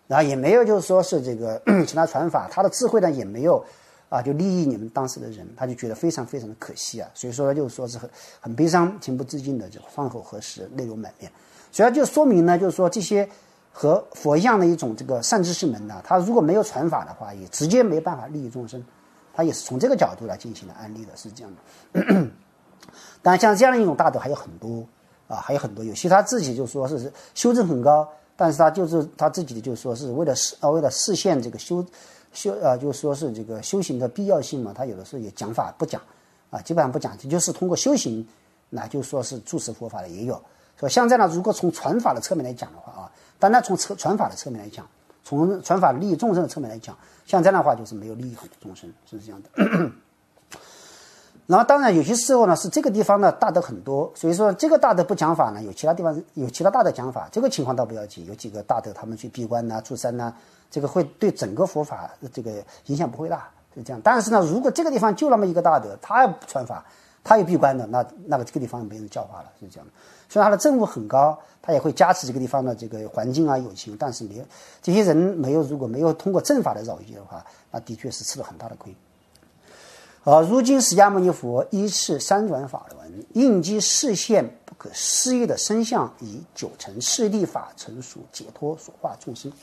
然后也没有就是说是这个其他传法，他的智慧呢也没有就利益你们当时的人，他就觉得非常非常的可惜啊，所以说就是说是很悲伤，情不自禁的就放口合十，泪流满面。所以就说明呢，就是说这些和佛一样的一种这个善知识们呢，他如果没有传法的话，也直接没办法利益众生，他也是从这个角度来进行的安利的，是这样的。当然像这样的一种大德还有很多还有很多，有些他自己就说是修正很高，但是他就是他自己的就是说是为了实现这个就是说是这个修行的必要性嘛，他有的时候也讲法不讲基本上不讲，就是通过修行那就说是注释佛法的也有。所以像这样如果从传法的侧面来讲的话单单从传法的侧面来讲，从传法利益众生的侧面来讲，像这样的话就是没有利益很多众生，是这样的。然后当然有些时候呢是这个地方的大德很多，所以说这个大德不讲法呢，有其他地方有其他大德讲法，这个情况倒不要紧，有几个大德他们去闭关住山这个会对整个佛法这个影响不会大，是这样。但是呢如果这个地方就那么一个大德，他也不传法，他也闭关的，那个这个地方没人教化了，是这样的。虽然他的政务很高，他也会加持这个地方的这个环境有情，但是这些人如果没有通过正法的扰益的话，那的确是吃了很大的亏。如今释迦牟尼佛依次三转法轮，应机示现不可思议的身相，以九层次第法成熟解脱所化众生。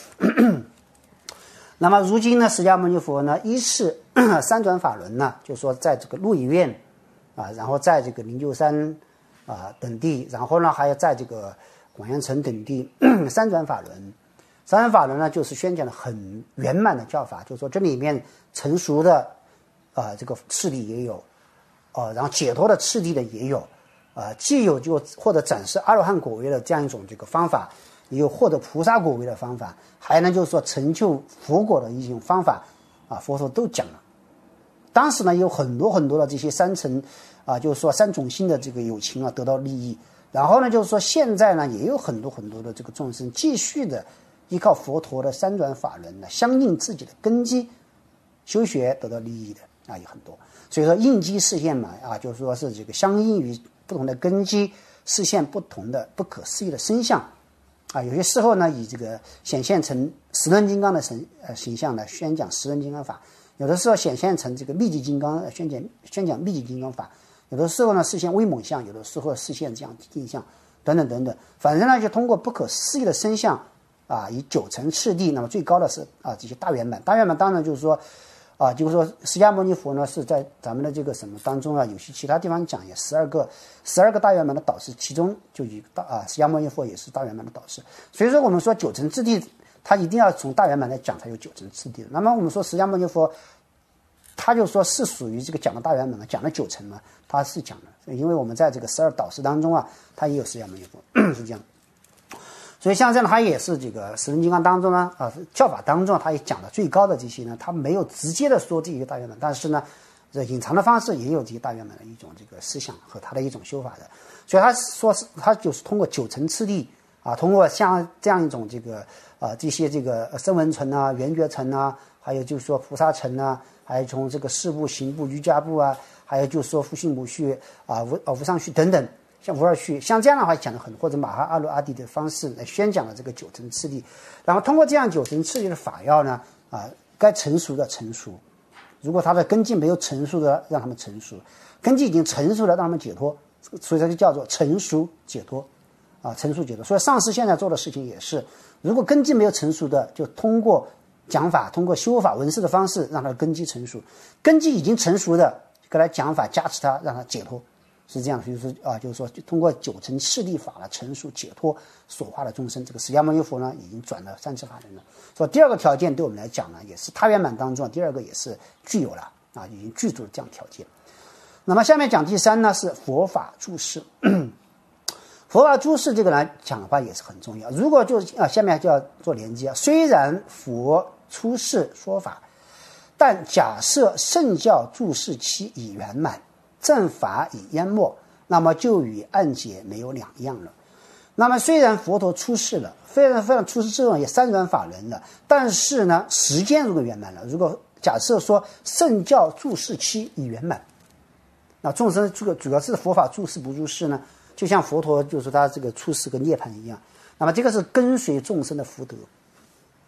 那么如今呢，释迦牟尼佛呢依次三转法轮呢，就是说在这个鹿野苑然后在这个灵鹫山等地，然后呢还有在这个广阳城等地三转法轮。三转法轮呢就是宣讲的很圆满的教法，就是说这里面成熟的这个次第也有然后解脱的次第的也有既有就获得展示阿罗汉果位的这样一种这个方法，也有获得菩萨果位的方法，还能就是说成就佛果的一种方法佛陀都讲了。当时呢有很多很多的这些三层就是说三种性的这个有情得到利益，然后呢就是说现在呢也有很多很多的这个众生继续的依靠佛陀的三转法轮呢，相应自己的根基修学得到利益的也很多。所以说应机示现嘛就是说是这个相应于不同的根基示现不同的不可思议的身相有些时候呢以这个显现成十轮金刚的形象来宣讲十轮金刚法，有的时候显现成这个密集金刚宣讲密集金刚法，有的时候呢示现威猛相，有的时候示现这样定相等等等等。反正呢就通过不可思议的身相以九层次第，那么最高的是这些大圆满。大圆满当然就是说就是说释迦牟尼佛呢是在咱们的这个什么当中有些其他地方讲也12个大圆满的导师，其中就一个释迦牟尼佛也是大圆满的导师。所以说我们说九层次第他一定要从大圆满来讲才有九层次第的。那么我们说释迦牟尼佛他就说是属于这个讲的大圆满讲的九层嘛，他是讲的，因为我们在这个12导师当中他也有释迦牟尼佛是这样。所以像这样他也是这个十轮金刚当中呢教法当中他也讲的最高的这些呢，他没有直接的说这一个大圆满，但是呢这隐藏的方式也有这些大圆满的一种这个思想和他的一种修法的。所以他说是他就是通过九层次第通过像这样一种这个这些这个声闻层缘觉层还有就是说菩萨层还有从这个事部行部瑜伽部还有就是说复性母序无上序等等，像无二序，像这样的话讲的很，或者马哈阿罗阿底的方式来宣讲了这个九层次第，然后通过这样九层次第的法要呢该成熟的成熟，如果他的根基没有成熟的让他们成熟，根基已经成熟了让他们解脱，所以它就叫做成熟解脱成熟解脱。所以上师现在做的事情也是，如果根基没有成熟的，就通过讲法通过修法文字的方式让他的根基成熟，根基已经成熟的给他讲法加持他让他解脱，是这样。所以说就是说通过九层次第法成熟解脱所化的众生，这个释迦牟尼佛呢已经转了三次法轮了。所以第二个条件对我们来讲呢，也是他圆满当中第二个也是具有了已经具足了这样条件。那么下面讲第三呢是佛法注释佛法注释这个来讲的话也是很重要。如果就下面就要做连接虽然佛出世说法，但假设圣教注释期已圆满，正法已淹没，那么就与暗解没有两样了。那么虽然佛陀出世了，非常出世之后也三转法轮了，但是呢时间如果圆满了，如果假设说圣教注释期已圆满，那众生这个主要是佛法注释不注释呢，就像佛陀就是他这个出世跟涅槃一样，那么这个是跟随众生的福德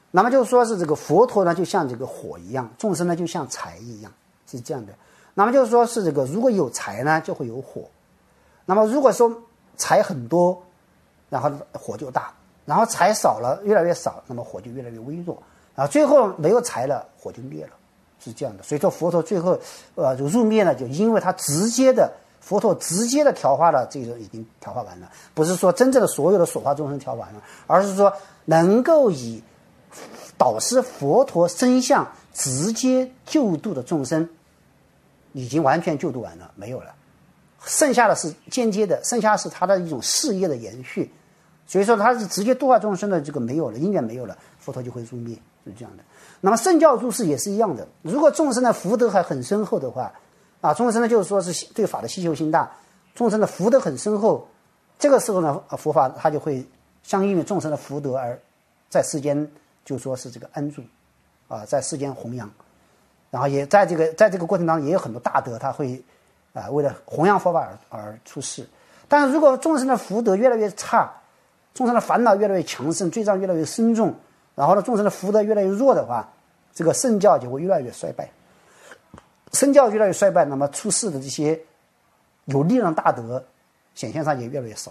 那么就是说是这个佛陀呢，就像这个火一样，众生呢就像柴一样，是这样的。那么就是说是这个，如果有柴呢，就会有火。那么如果说柴很多，然后火就大；然后柴少了，越来越少，那么火就越来越微弱。然后最后没有柴了，火就灭了，是这样的。所以说佛陀最后就入灭呢，就因为他佛陀直接的调化了这个已经调化完了，不是说真正的所有的所化众生调完了，而是说能够以导师佛陀身相直接救度的众生，已经完全救度完了，没有了。剩下的是间接的，剩下是他的一种事业的延续。所以说他是直接度化众生的这个没有了，因缘没有了，佛陀就会入灭，是这样的。那么圣教注释也是一样的，如果众生的福德还很深厚的话，众生呢就是说是对法的希求心大，众生的福德很深厚，这个时候呢，佛法它就会相应于众生的福德而在世间就说是这个安住，在世间弘扬，然后也在这个过程当中也有很多大德，他会为了弘扬佛法而出世。但是如果众生的福德越来越差，众生的烦恼越来越强盛，罪障越来越深重，然后呢，众生的福德越来越弱的话，这个圣教就会越来越衰败。圣教越来越衰败，那么出世的这些有力量大德显现上也越来越少。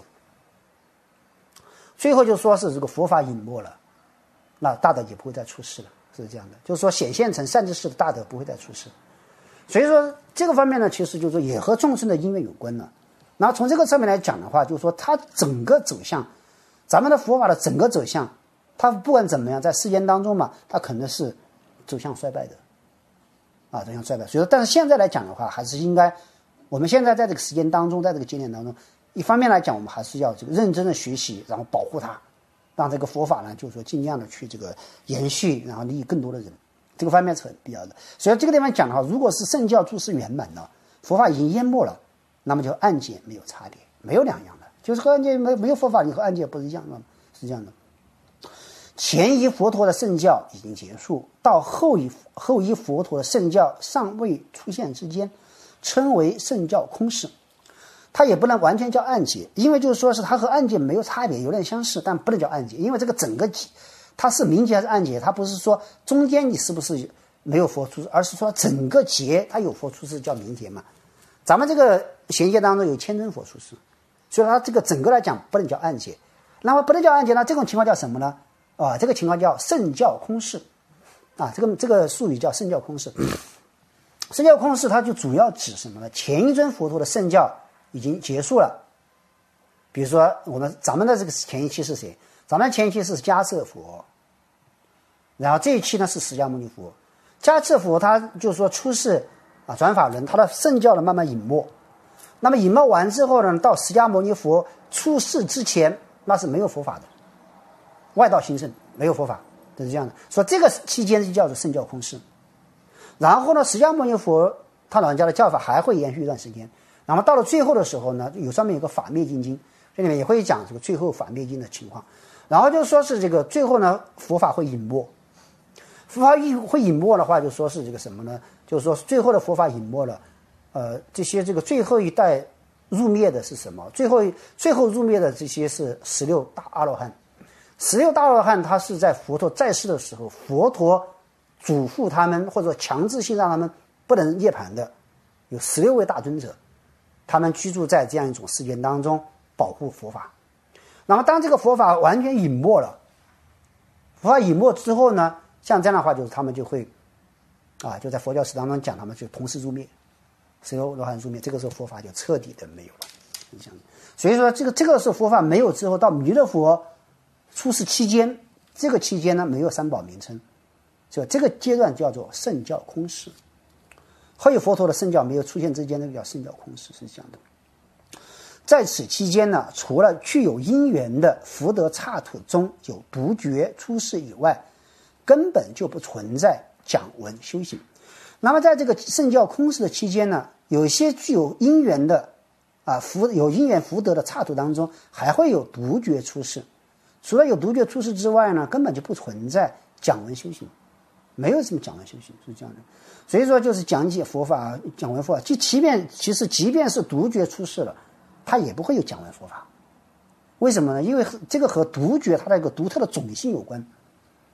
最后就说是这个佛法隐没了，那大德也不会再出世了，是这样的。就是说显现成善知识的大德不会再出世。所以说这个方面呢，其实就是说也和众生的因缘有关了。然后从这个侧面来讲的话，就是说它整个走向，咱们的佛法的整个走向，它不管怎么样，在世间当中嘛，它可能是走向衰败的。走向衰败。所以说，但是现在来讲的话，还是应该，我们现在在这个时间当中，在这个节点当中，一方面来讲，我们还是要这个认真的学习，然后保护它，让这个佛法呢，就是说尽量的去这个延续，然后利益更多的人，这个方面是很必要的。所以这个地方讲的话，如果是圣教注释圆满了，佛法已经淹没了，那么就暗解没有差别，没有两样的，就是和暗解没有佛法，你和暗解不是一样的吗？是这样的。前一佛陀的圣教已经结束，到后一佛陀的圣教尚未出现之间，称为圣教空释。它也不能完全叫暗解，因为就是说是它和暗解没有差别，有点相似，但不能叫暗解，因为这个整个它是明解还是暗解，它不是说中间你是不是没有佛出世，而是说整个劫它有佛出世叫明解嘛。咱们这个贤界当中有千尊佛出世，所以它这个整个来讲不能叫暗解。那么不能叫暗解，那这种情况叫什么呢？这个情况叫圣教空释，这个术语叫圣教空释。圣教空释它就主要指什么呢？前一尊佛陀的圣教已经结束了。比如说咱们的这个前一期是谁？咱们前一期是迦叶佛，然后这一期呢是释迦牟尼佛。迦叶佛他就是说出世转法轮，他的圣教呢慢慢隐没。那么隐没完之后呢，到释迦牟尼佛出世之前，那是没有佛法的。外道兴盛，没有佛法，就是这样的。所以这个期间就叫做圣教空释。然后呢，释迦牟尼佛他老人家的教法还会延续一段时间。那么到了最后的时候呢，上面有个法灭尽经，这里面也会讲这个最后法灭尽的情况。然后就说是这个最后呢，佛法会隐没。佛法会隐没的话，就说是这个什么呢？就是说最后的佛法隐没了，这些这个最后一代入灭的是什么？最后入灭的这些是16大阿罗汉。16大阿罗汉他是在佛陀在世的时候，佛陀嘱咐他们或者强制性让他们不能涅槃的，有16位大尊者，他们居住在这样一种世间当中，保护佛法。那么当这个佛法完全隐没了，佛法隐没之后呢，像这样的话，就是他们就会就在佛教史当中讲，他们就同时入灭，16罗汉入灭，这个时候佛法就彻底的没有了。所以说这个时候佛法没有之后，到弥勒佛出世期间，这个期间呢没有三宝名称，所以这个阶段叫做圣教空释。后有佛陀的圣教没有出现之间，那个叫圣教空释，是这样的。在此期间呢，除了具有因缘的福德刹土中有独觉出世以外，根本就不存在讲闻修行。那么在这个圣教空释的期间呢，有一些具有因缘的有因缘福德的刹土当中，还会有独觉出世。除了有独觉出世之外呢，根本就不存在讲闻修行，没有什么讲闻修行，是这样的。所以说就是讲解佛法，讲闻佛法，其实即便是独觉出世了，他也不会有讲闻佛法。为什么呢？因为这个和独觉它的一个独特的种性有关。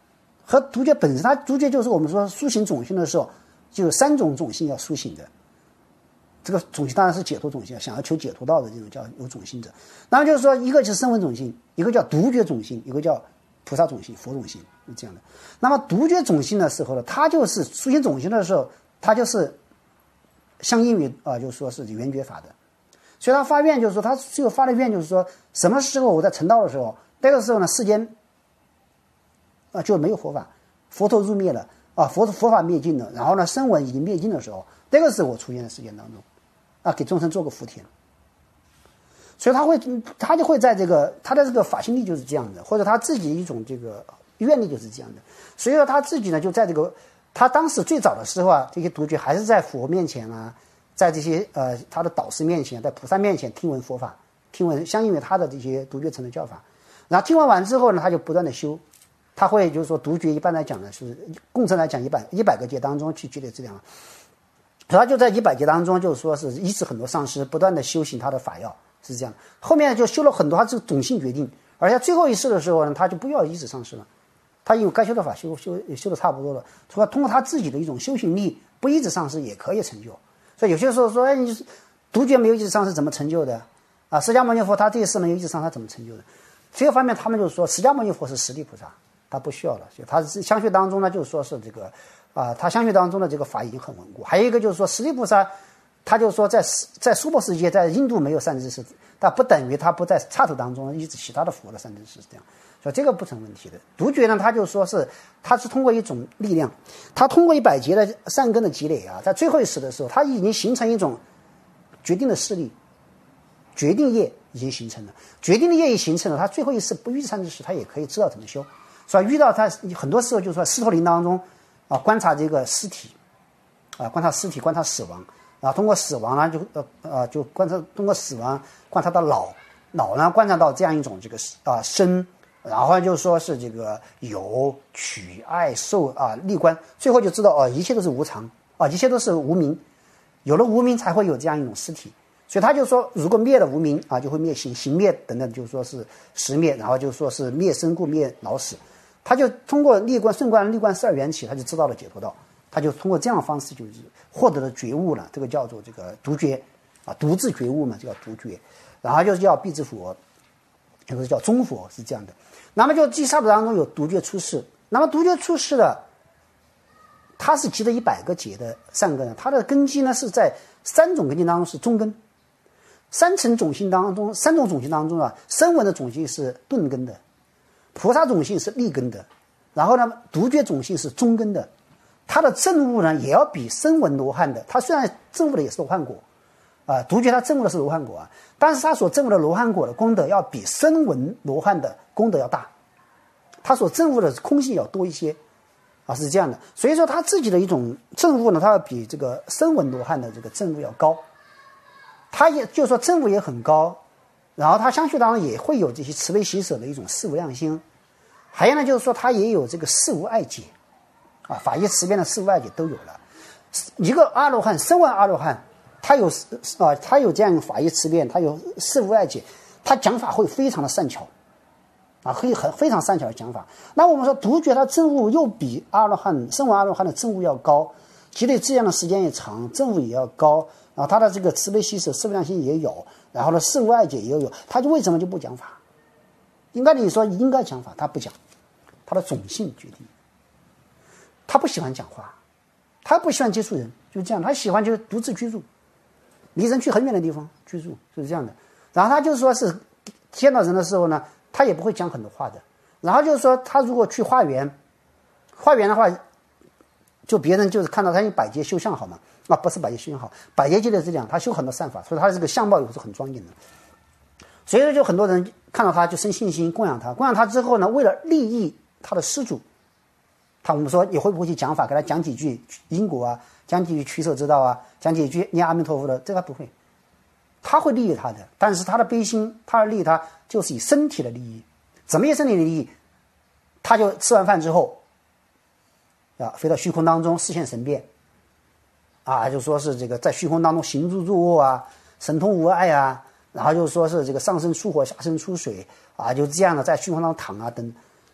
和独觉本身，它独觉就是我们说苏醒种性的时候，就有3种种性要苏醒的。这个种性当然是解脱种性，想要求解脱道的这种叫有种性者。那么就是说，一个就是声闻种性，一个叫独觉种性，一个叫菩萨种性、佛种性，是这样的。那么独觉种性的时候呢，它就是苏醒种性的时候，它就是相应于就是说是圆觉法的。所以他发愿就是说，他最后发的愿就是说，什么时候我在成道的时候，那个时候呢，世间就没有佛法，佛陀入灭了佛法灭尽了，然后呢，声闻已经灭尽的时候，那个时候我出现在世间当中给众生做个福田。所以他就会在这个他的这个法性力就是这样的，或者他自己的一种这个愿力就是这样的。所以说他自己呢，就在这个他当时最早的时候这些独觉还是在佛面前在这些他的导师面前，在菩萨面前听闻佛法，听闻相应于他的这些独觉成的教法。然后听闻完之后呢，他就不断的修，他会就是说独觉一般来讲呢是共成来讲100个劫当中去积累质量，他就在100劫当中就是说是依止很多上师不断的修行他的法要，是这样。后面就修了很多，他这个种性决定，而且最后一世的时候呢，他就不要依止上师了，他有该修的法修的差不多了，通过他自己的一种修行力，不依止上师也可以成就。所以有些时候说，你独觉没有依止上师怎么成就的释迦牟尼佛他这一世没有依止上师他怎么成就的？这个方面他们就说，释迦牟尼佛是实力菩萨，他不需要了，所以他相续当中呢，就是说是这个他相续当中的这个法已经很稳固。还有一个就是说，实力菩萨他就说在娑婆世界，在印度没有善知识，但不等于他不在刹土当中依止其他的佛的善知识，是这样。所以这个不成问题的。独觉呢，他就说是他是通过一种力量，他通过100劫的善根的积累在最后一世的时候，他已经形成一种决定的势力，决定业已经形成了，决定的业已形成了，他最后一世不遇善知识，他也可以知道怎么修。所以遇到他很多时候就是说狮驼林当中观察这个尸体观察尸体，观察死亡通过死亡呢就观察，通过死亡观察到老呢观察到这样一种这个生，然后就说是这个有取爱受立观，最后就知道一切都是无常一切都是无明，有了无明才会有这样一种尸体。所以他就说，如果灭了无明就会灭行，行灭等等，就说是识灭，然后就说是灭生故灭老死。他就通过立观顺观立观12缘起，他就知道了解脱道，他就通过这样的方式就是获得了觉悟了，这个叫做这个独觉独自觉悟嘛，就叫独觉，然后就叫必知佛，有个叫中佛，是这样的。那么就第刹土当中有独觉出世，那么独觉出世了，他是积了100个劫的善根，他的根基呢是在3种根基当中是中根。3种种性当中声闻的种性是顿根的，菩萨种性是立根的，然后呢独觉种性是中根的。他的证悟呢也要比声闻罗汉的，他虽然证悟的也是罗汉果独觉他证悟的是罗汉果但是他所证悟的罗汉果的功德要比声闻罗汉的功德要大，他所证悟的空性要多一些是这样的。所以说他自己的一种证悟呢，他要比这个声闻罗汉的这个证悟要高，他也就是说证悟也很高，然后他相续当中也会有这些慈悲喜舍的一种四无量心，还有呢就是说他也有这个四无碍解法业慈悲的四无碍解都有了。一个阿罗汉声闻阿罗汉，他有这样一种法业慈悲，他有四无碍解，他讲法会非常的善巧可以非常善巧的讲法。那我们说独觉他证悟又比阿罗汉声闻阿罗汉的证悟要高，积累质量的时间也长，证悟也要高，然后他的这个慈悲喜舍四无量心也有，然后呢四无碍解也有，他就为什么就不讲法？应该你说应该讲法，他不讲，他的种性决定。他不喜欢讲话，他不喜欢接触人，就是这样，他喜欢就独自居住，离人去很远的地方居住，就是这样的。然后他就说是见到人的时候呢，他也不会讲很多话的。然后就是说他如果去化缘的话，就别人就是看到他用100劫修相好嘛，不是100劫修相好，100劫积累质量，他修很多善法，所以他这个相貌也是很庄严的。所以说就很多人看到他就生信心，供养他之后呢，为了利益他的施主，我们说你会不会去讲法，给他讲几句因果讲几句取舍之道讲几句念阿弥陀佛的，这个不会，他会利益他的，但是他的悲心，他的利益他就是以身体的利益。怎么以身体的利益？他就吃完饭之后飞到虚空当中示现神变就说是这个在虚空当中行住坐卧神通无碍然后就说是这个上身出火下身出水就这样的在虚空当中躺等，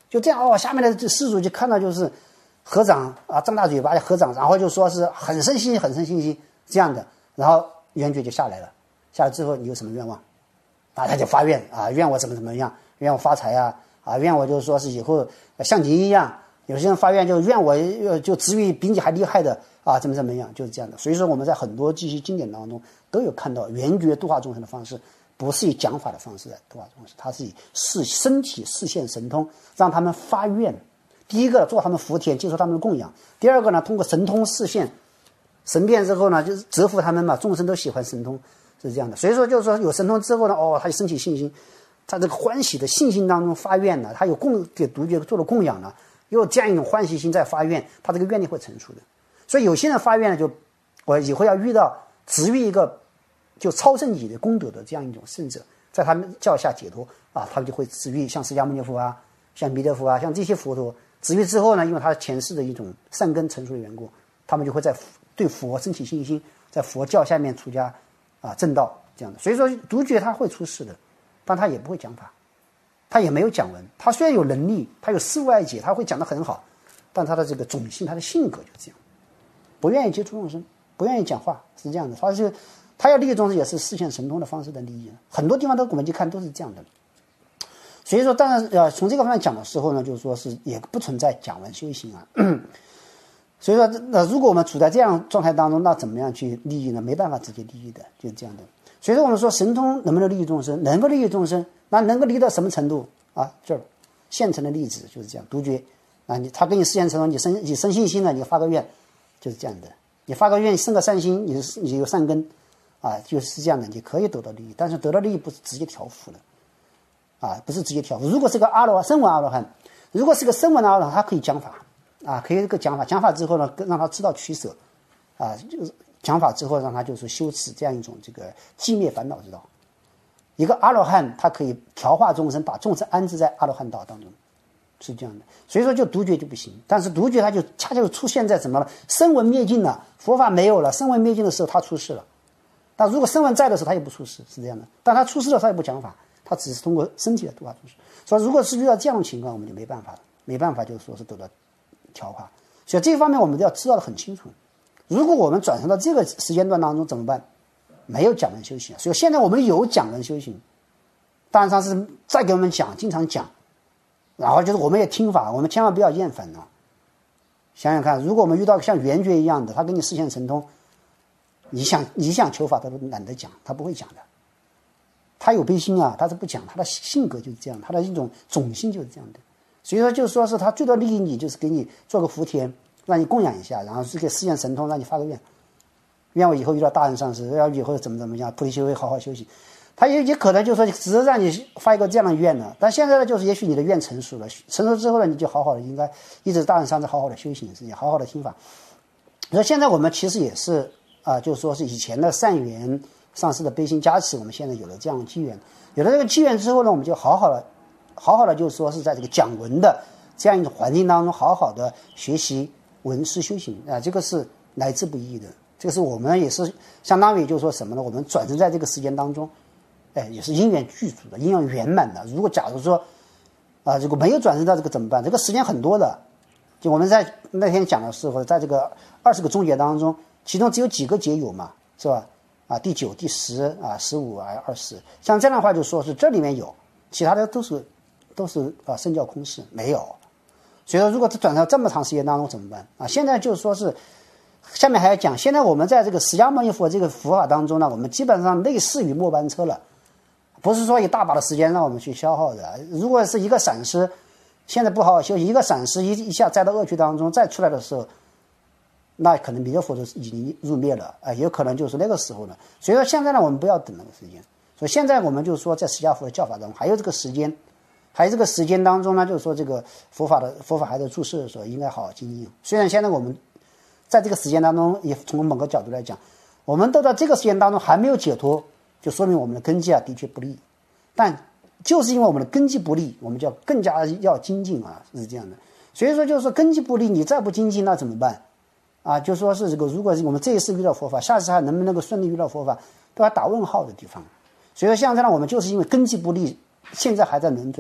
就这样哦，下面的这施主就看到就是合掌啊，张大嘴巴合掌，然后就说是很生气，很生气这样的，然后元觉就下来了。下来之后，你有什么愿望？啊，他就发愿啊，愿我怎么样，愿我发财啊，愿我就是说是以后像您一样。有些人发愿就愿我就至于比你还厉害的啊，怎么样，就是这样的。所以说我们在很多这些经典当中都有看到圆觉度化众生的方式，不是以讲法的方式来度化众生，它是以身体视现神通，让他们发愿。第一个做他们福田，接受他们的供养；第二个呢，通过神通视现神变之后呢，就是折服他们嘛。众生都喜欢神通，是这样的。所以说就是说有神通之后呢，他就升起信心，他这个欢喜的信心当中发愿呢，他有给独觉做了供养了。又这样一种欢喜心在发愿，他这个愿力会成熟的。所以有些人发愿呢，就我以后要遇到值遇一个就超胜己的功德的这样一种圣者，在他们教下解脱啊，他们就会值遇像释迦牟尼佛啊，像弥勒佛啊，像这些佛陀值遇之后呢，因为他前世的一种善根成熟的缘故，他们就会在对佛升起信心，在佛教下面出家啊正道这样的。所以说独觉他会出世的，但他也不会讲法。他也没有讲文，他虽然有能力，他有事外解，他会讲得很好，但他的这个种性，他的性格就这样，不愿意接触众生，不愿意讲话，是这样的。他要利益众生，也是实现神通的方式的利益。很多地方我们去看都是这样的。所以说，当然从这个方面讲的时候呢，就是说是也不存在讲文修行啊。所以说，如果我们处在这样状态当中，那怎么样去利益呢？没办法直接利益的，就是这样的。所以说，我们说神通能不能利益众生？能够利益众生。那能够利到什么程度啊？这儿现成的例子就是这样，独觉啊，他给你实现成功，你生信心了，你发个愿，就是这样的。你发个愿，生个善心，你有善根啊，就是这样的，你可以得到利益。但是得到利益不是直接调伏的啊，不是直接调伏。如果是个声闻阿罗汉，如果是个声闻阿罗汉，他可以讲法啊，可以这个讲法。讲法之后呢，让他知道取舍啊，就是讲法之后让他就是修持这样一种这个寂灭烦恼之道。一个阿罗汉，他可以调化众生，把众生安置在阿罗汉道当中，是这样的。所以说，就独觉就不行。但是独觉他就恰恰出现在什么了？声闻灭尽了，佛法没有了，声闻灭尽的时候，他出世了。但如果声闻在的时候，他也不出世，是这样的。但他出世了，他也不讲法，他只是通过身体来度化众生。所以，如果是遇到这样的情况，我们就没办法了，没办法，就是说是得到调化。所以这方面我们都要知道的很清楚。如果我们转生到这个时间段当中怎么办？没有讲文修行，所以现在我们有讲文修行，当然他是再给我们讲，经常讲，然后就是我们也听法，我们千万不要厌烦啊！想想看，如果我们遇到像圆觉一样的，他给你实现神通，你想求法，他都懒得讲，他不会讲的。他有悲心啊，他是不讲，他的性格就是这样，他的一种种性就是这样的。所以说，就是说是他最多利益你，就是给你做个福田，让你供养一下，然后是给实现神通，让你发个愿。愿我以后遇到大人上师，要以后怎么样，菩提修会好好修行。他也可能就是说，只是让你发一个这样的愿呢。但现在呢，就是也许你的愿成熟了，成熟之后呢，你就好好的应该一直大人上师好好的修行，是好好的听法。所以现在我们其实也是就是说是以前的善缘上师的悲心加持，我们现在有了这样的机缘，有了这个机缘之后呢，我们就好好的就是说是在这个讲文的这样一种环境当中，好好的学习文思修行啊，这个是来之不易的。这个是我们也是相当于就是说什么呢？我们转生在这个时间当中，也是因缘具足的，因缘圆满的。如果假如说如果没有转生到这个怎么办？这个时间很多的，就我们在那天讲的时候，在这个20个中节当中，其中只有几个节有嘛，是吧？第9、第10、15、20，像这样的话就说是这里面有，其他的都是圣教空室没有。所以说，如果转到这么长时间当中怎么办啊？现在就是说是。下面还要讲，现在我们在这个释迦牟尼佛这个佛法当中呢，我们基本上类似于末班车了，不是说有大把的时间让我们去消耗的。如果是一个闪失，现在不好好休息，一个闪失一下栽到恶趣当中，再出来的时候，那可能弥勒佛都已经入灭了也有可能就是那个时候了。所以说现在呢，我们不要等那个时间。所以现在我们就是说，在释迦佛的教法当中，还有这个时间当中呢，就是说这个佛法还在注释的时候，应该好好经营。虽然现在我们在这个时间当中，也从某个角度来讲，我们都到这个时间当中还没有解脱，就说明我们的根基的确不利。但就是因为我们的根基不利，我们就更加要精进是这样的。所以说就是说根基不利，你再不精进那怎么办就说是这个，如果我们这一世遇到佛法，下一次还能不能够顺利遇到佛法，都还打问号的地方。所以说像这样我们就是因为根基不利，现在还在轮转，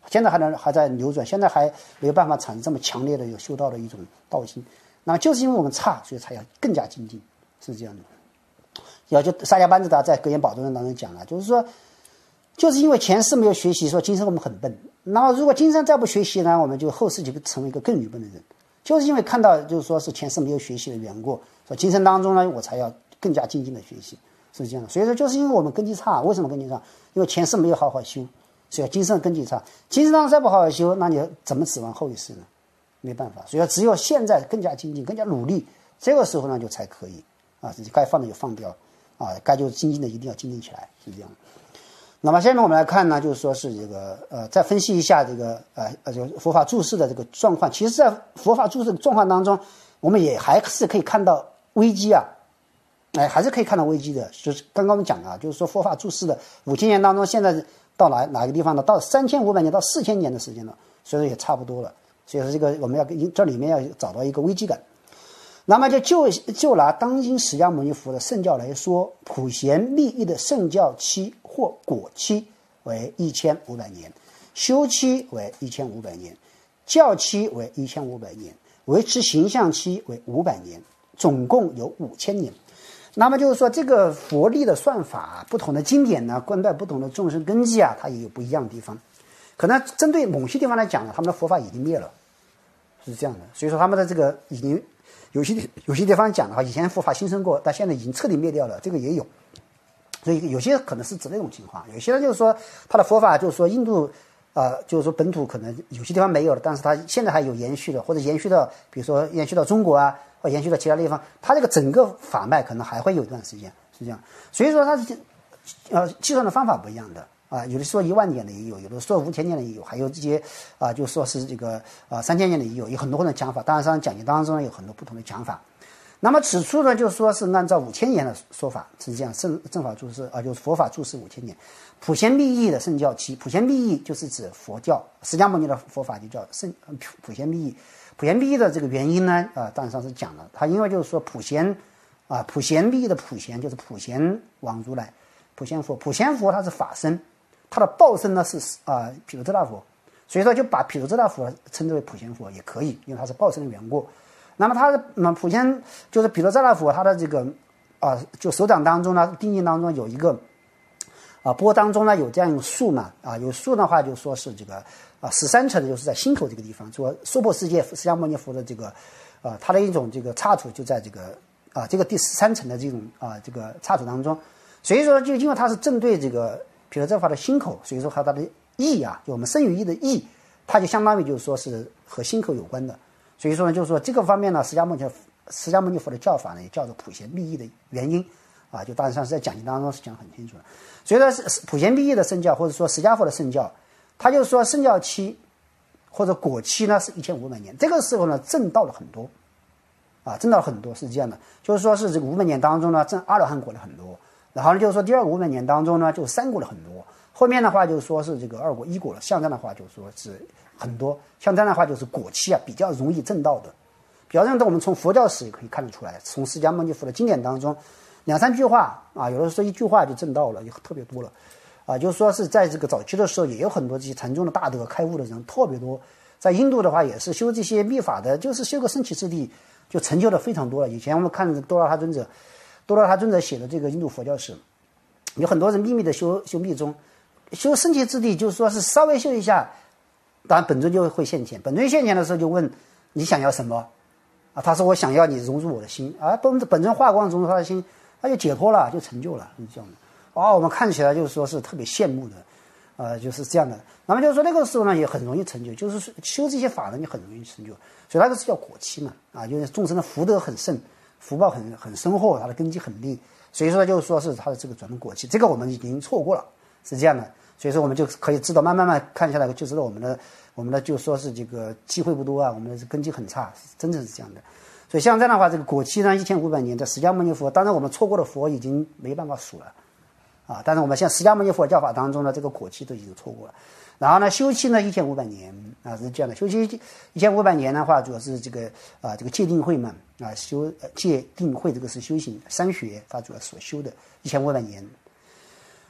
现在还在流转，现在还没有办法产生这么强烈的有修道的一种道心。那么就是因为我们差，所以才要更加精进，是这样的。也就萨迦班智达在格言宝尊当中讲了，就是说，就是因为前世没有学习，说今生我们很笨。然后如果今生再不学习呢，我们就后世就成为一个更愚笨的人。就是因为看到就是说是前世没有学习的缘故，说今生当中呢，我才要更加精进的学习，是这样的。所以说，就是因为我们根基差，为什么根基差？因为前世没有好好修，所以今生根基差。今生当中再不好好修，那你怎么指望后一世呢？没办法。所以说，只有现在更加精进，更加努力，这个时候呢就才可以啊，该放的就放掉。该就是精进的一定要精进起来，是这样。那么下面我们来看呢，就是说是这个再分析一下这个就佛法注释的这个状况。其实，在佛法注释的状况当中，我们也还是可以看到危机啊，还是可以看到危机的。就是刚刚我们讲的，就是说佛法注释的5000年当中，现在到哪个地方呢？到3500年到4000年的时间了，所以说也差不多了。所以说这个我们要这里面要找到一个危机感。那么就拿当今释迦牟尼佛的圣教来说，普贤密意的圣教期或果期为1500年，修期为1500年，教期为1500年，维持形象期为500年，总共有5000年。那么就是说，这个佛历的算法，不同的经典呢，关在不同的众生根基啊，它也有不一样的地方。可能针对某些地方来讲呢，他们的佛法已经灭了，是这样的。所以说，他们的这个已经有些地方讲的话，以前佛法兴盛过，但现在已经彻底灭掉了，这个也有。所以有些可能是指那种情况，有些人就是说他的佛法就是说印度就是说本土可能有些地方没有了，但是他现在还有延续的，或者延续到比如说延续到中国啊，或延续到其他地方，他这个整个法脉可能还会有一段时间，是这样。所以说他计算的方法不一样的。有的说10000年的也有，有的说5000年的也有，还有这些就说是这个3000年的也有，有很多的讲法。当然上讲解当中有很多不同的讲法。那么此处呢，就说是按照5000年的说法是这样，正法注释就是佛法注释5000年，普贤密意的圣教期，普贤密意就是指佛教，释迦牟尼的佛法就叫普贤密意。普贤密意的这个原因呢，当然上是讲了，他因为就是说普贤密意的普贤就是普贤王如来，普贤佛他是法身。他的报身呢是毗卢遮那佛，所以说就把毗卢遮那佛称之为普贤佛也可以，因为他是报身的缘故。那么他的普贤就是毗卢遮那佛，他的这个就手掌当中呢，定印当中有一个钵当中呢有这样一个树嘛，有树的话就说是这个13层的就是在心口这个地方，说娑婆世界释迦牟尼佛的这个他的一种这个刹土就在这个这个第13层的这种这个刹土当中，所以说就因为它是正对这个毗卢遮那佛的心口，所以说它的意就我们生与意的意，它就相当于就是说是和心口有关的。所以说呢，就是说这个方面呢，释迦牟尼佛的教法呢，也叫做普贤密意的原因就当然上是在讲义当中是讲很清楚的。所以说普贤密意的圣教，或者说释迦佛的圣教，他就说圣教期或者果期呢是1500年，这个时候呢证到了很多证到了很多，是这样的，就是说是这个500年当中呢证阿罗汉果了很多。然后呢，就是说第二个500年当中呢，就3果了很多。后面的话就是说是这个2果1果了，像这样的话就是说是很多。像这样的话就是果期比较容易证到的。比较容易，我们从佛教史也可以看得出来，从释迦牟尼佛的经典当中，2-3句话有的时候1句话就证到了，就特别多了就是说是在这个早期的时候，也有很多这些禅宗的大德开悟的人特别多。在印度的话，也是修这些密法的，就是修个升起次第就成就的非常多了。以前我们看多拉他尊者写的这个印度佛教史，有很多人秘密的修密宗，修升起次第，就是说是稍微修一下，当然本尊就会现前。本尊现前的时候就问你想要什么他说我想要你融入我的心本尊化光融入他的心，他就解脱了，就成就了，是这样的。我们看起来就是说是特别羡慕的就是这样的。那么就是说那个时候呢也很容易成就，就是修这些法呢你很容易成就，所以那个是叫果期嘛就是众生的福德很盛，福报很深厚，他的根基很利，所以说就是说是他的这个转果期，这个我们已经错过了，是这样的。所以说我们就可以知道，慢慢看下来就知道我们的就说是这个机会不多我们的根基很差，真正是这样的。所以像这样的话，这个果期呢1500年，在释迦牟尼佛，当然我们错过的佛已经没办法数了但是我们像释迦牟尼佛教法当中呢，这个果期都已经错过了。然后呢，修期呢1500年是这样的。修期1500年的话，主要是这个这个戒定慧嘛修戒定慧，这个是修行三学，它主要所修的1500年。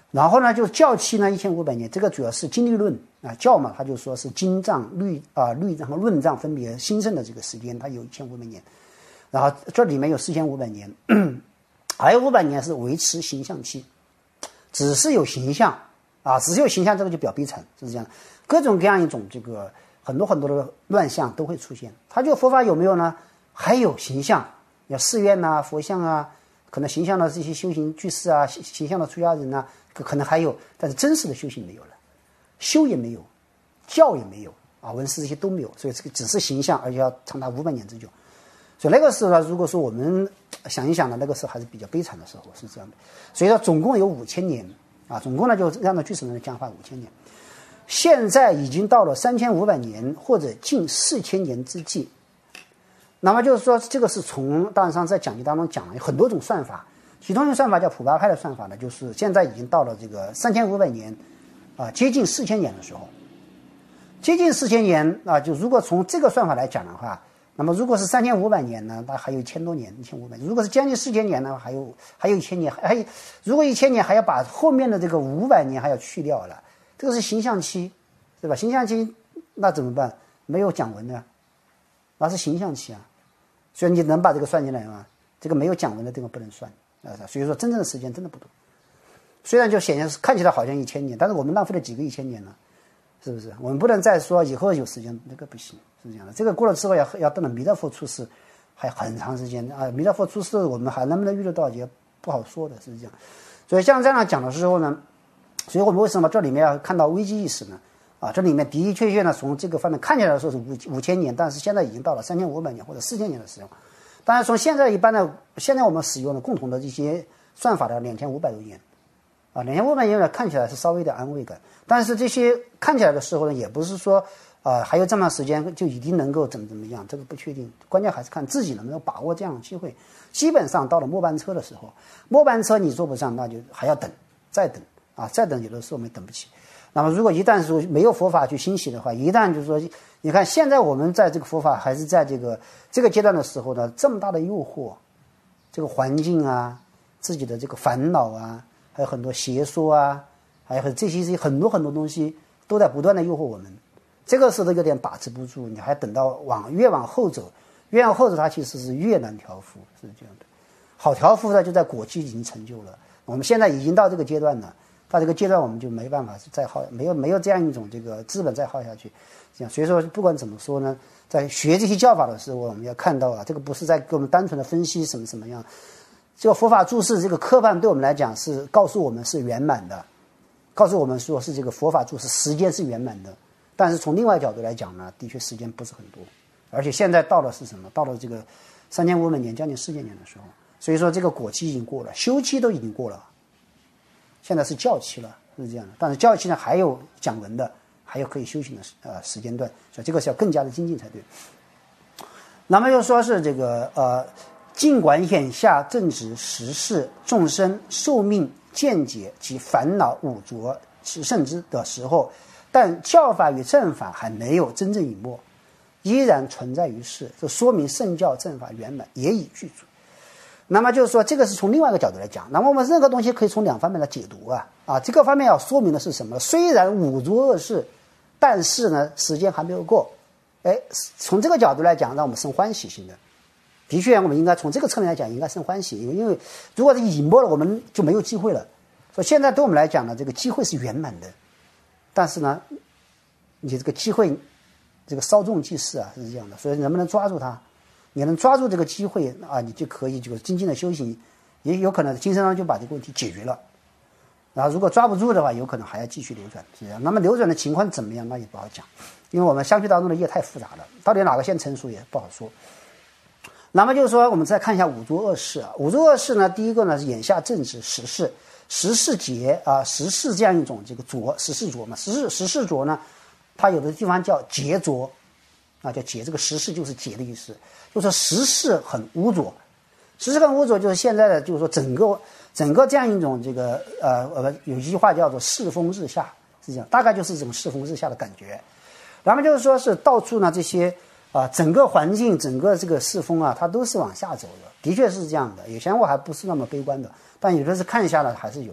然后呢，就是教期呢1500年，这个主要是经律论啊，教嘛，他就说是经藏、律藏和论藏分别兴盛的这个时间，它有1500年，然后这里面有4500年，还有500年是维持形象期，只是有形象啊，只是有形象，这个就表悲惨，是这样的，各种各样一种这个很多的乱象都会出现。它就佛法有没有呢？还有形象，要寺院呐、佛像啊，可能形象的这些修行居士啊，形象的出家人呐、可能还有，但是真实的修行没有了，修也没有，教也没有啊，文思这些都没有，所以这个只是形象，而且要长达500年之久。所以那个时候呢，如果说我们想一想呢，那个时候还是比较悲惨的时候，是这样的。所以说总共有5000年啊，总共呢就按照居士论的讲法5000年，现在已经到了3500年或者近4000年之际。那么就是说，这个是从大上在讲义当中讲了有很多种算法，其中一种算法叫普巴派的算法呢，就是现在已经到了这个3500年啊，接近4000年的时候，接近4000年啊，就如果从这个算法来讲的话，那么如果是3500年呢，那还有1000多年，1500；如果是将近4000年呢，还有1000年，如果1000年还要把后面的这个500年还要去掉了，这个是形象期，对吧？形象期那怎么办？没有讲文的，那是形象期啊。所以你能把这个算进来吗？这个没有讲文的这个不能算啊。所以说真正的时间真的不多。虽然就显然看起来好像1000年，但是我们浪费了几个1000年呢？是不是？我们不能再说以后有时间，那个不行，是这样的。这个过了之后要等到弥勒佛出世，还很长时间啊。弥勒佛出世，我们还能不能遇得到也不好说的，是这样。所以像这样讲的时候呢，所以我们为什么这里面要看到危机意识呢？啊，这里面的确呢，从这个方面看起来说是5000年，但是现在已经到了3500年或者4000年的时候。当然，从现在一般的，现在我们使用的共同的这些算法的2500多年，啊，2500年呢看起来是稍微的安慰感，但是这些看起来的时候呢，也不是说还有这么长时间就一定能够怎么样，这个不确定，关键还是看自己能不能把握这样的机会。基本上到了末班车的时候，末班车你坐不上，那就还要等，再等啊，再等，有的时候我们等不起。那么如果一旦说没有佛法去兴起的话，一旦就是说，你看现在我们在这个佛法还是在这个阶段的时候呢，这么大的诱惑，这个环境啊，自己的这个烦恼啊，还有很多邪说啊，还有这些很多东西都在不断的诱惑我们，这个时候有点把持不住，你还等到越往后走，它其实是越难调伏，是这样的。好调伏呢，就在果期已经成就了，我们现在已经到这个阶段了。到这个阶段，我们就没办法再耗，没有这样一种这个资本再耗下去，这样。所以说，不管怎么说呢，在学这些教法的时候，我们要看到啊，这个不是在给我们单纯的分析什么样。这个佛法注释这个科判对我们来讲是告诉我们是圆满的，告诉我们说是这个佛法注释时间是圆满的。但是从另外角度来讲呢，的确时间不是很多，而且现在到了是什么？到了这个3500年，将近4000年的时候，所以说这个果期已经过了，修期都已经过了。现在是教期了，是这样的。但是教期呢，还有讲文的，还有可以修行的时间段，所以这个是要更加的精进才对。那么又说是这个尽管眼下正值时事众生寿命见解及烦恼污浊其甚之的时候，但教法与正法还没有真正隐没，依然存在于世，这说明圣教正法圆满也已具足。那么就是说，这个是从另外一个角度来讲。那么我们任何东西可以从两方面来解读啊。这个方面要说明的是什么？虽然污浊恶事，但是呢，时间还没有过。从这个角度来讲，让我们生欢喜心的。的确，我们应该从这个侧面来讲，应该生欢喜，因为如果是隐没了，我们就没有机会了。所以现在对我们来讲呢，这个机会是圆满的，但是呢，你这个机会，这个稍纵即逝啊，是这样的。所以能不能抓住它？你能抓住这个机会啊，你就可以这个精进的修行，也有可能今生上就把这个问题解决了。然后如果抓不住的话，有可能还要继续流转，是这样。那么流转的情况怎么样，那也不好讲，因为我们相续当中的业太复杂了，到底哪个先成熟也不好说。那么就是说，我们再看一下五浊恶世啊。五浊恶世呢，第一个呢是眼下正值时事，时事劫啊，时事这样一种这个浊，时事浊嘛，时事浊呢，它有的地方叫劫浊啊，叫劫，这个时事就是劫的意思。就是说时事很污浊，时事很污浊，就是现在的就是说整个这样一种这个有一句话叫做世风日下，是这样，大概就是这种世风日下的感觉。然后就是说是到处呢这些整个环境整个这个世风啊，它都是往下走的，的确是这样的。以前我还不是那么悲观的，但有的是看下来还是有，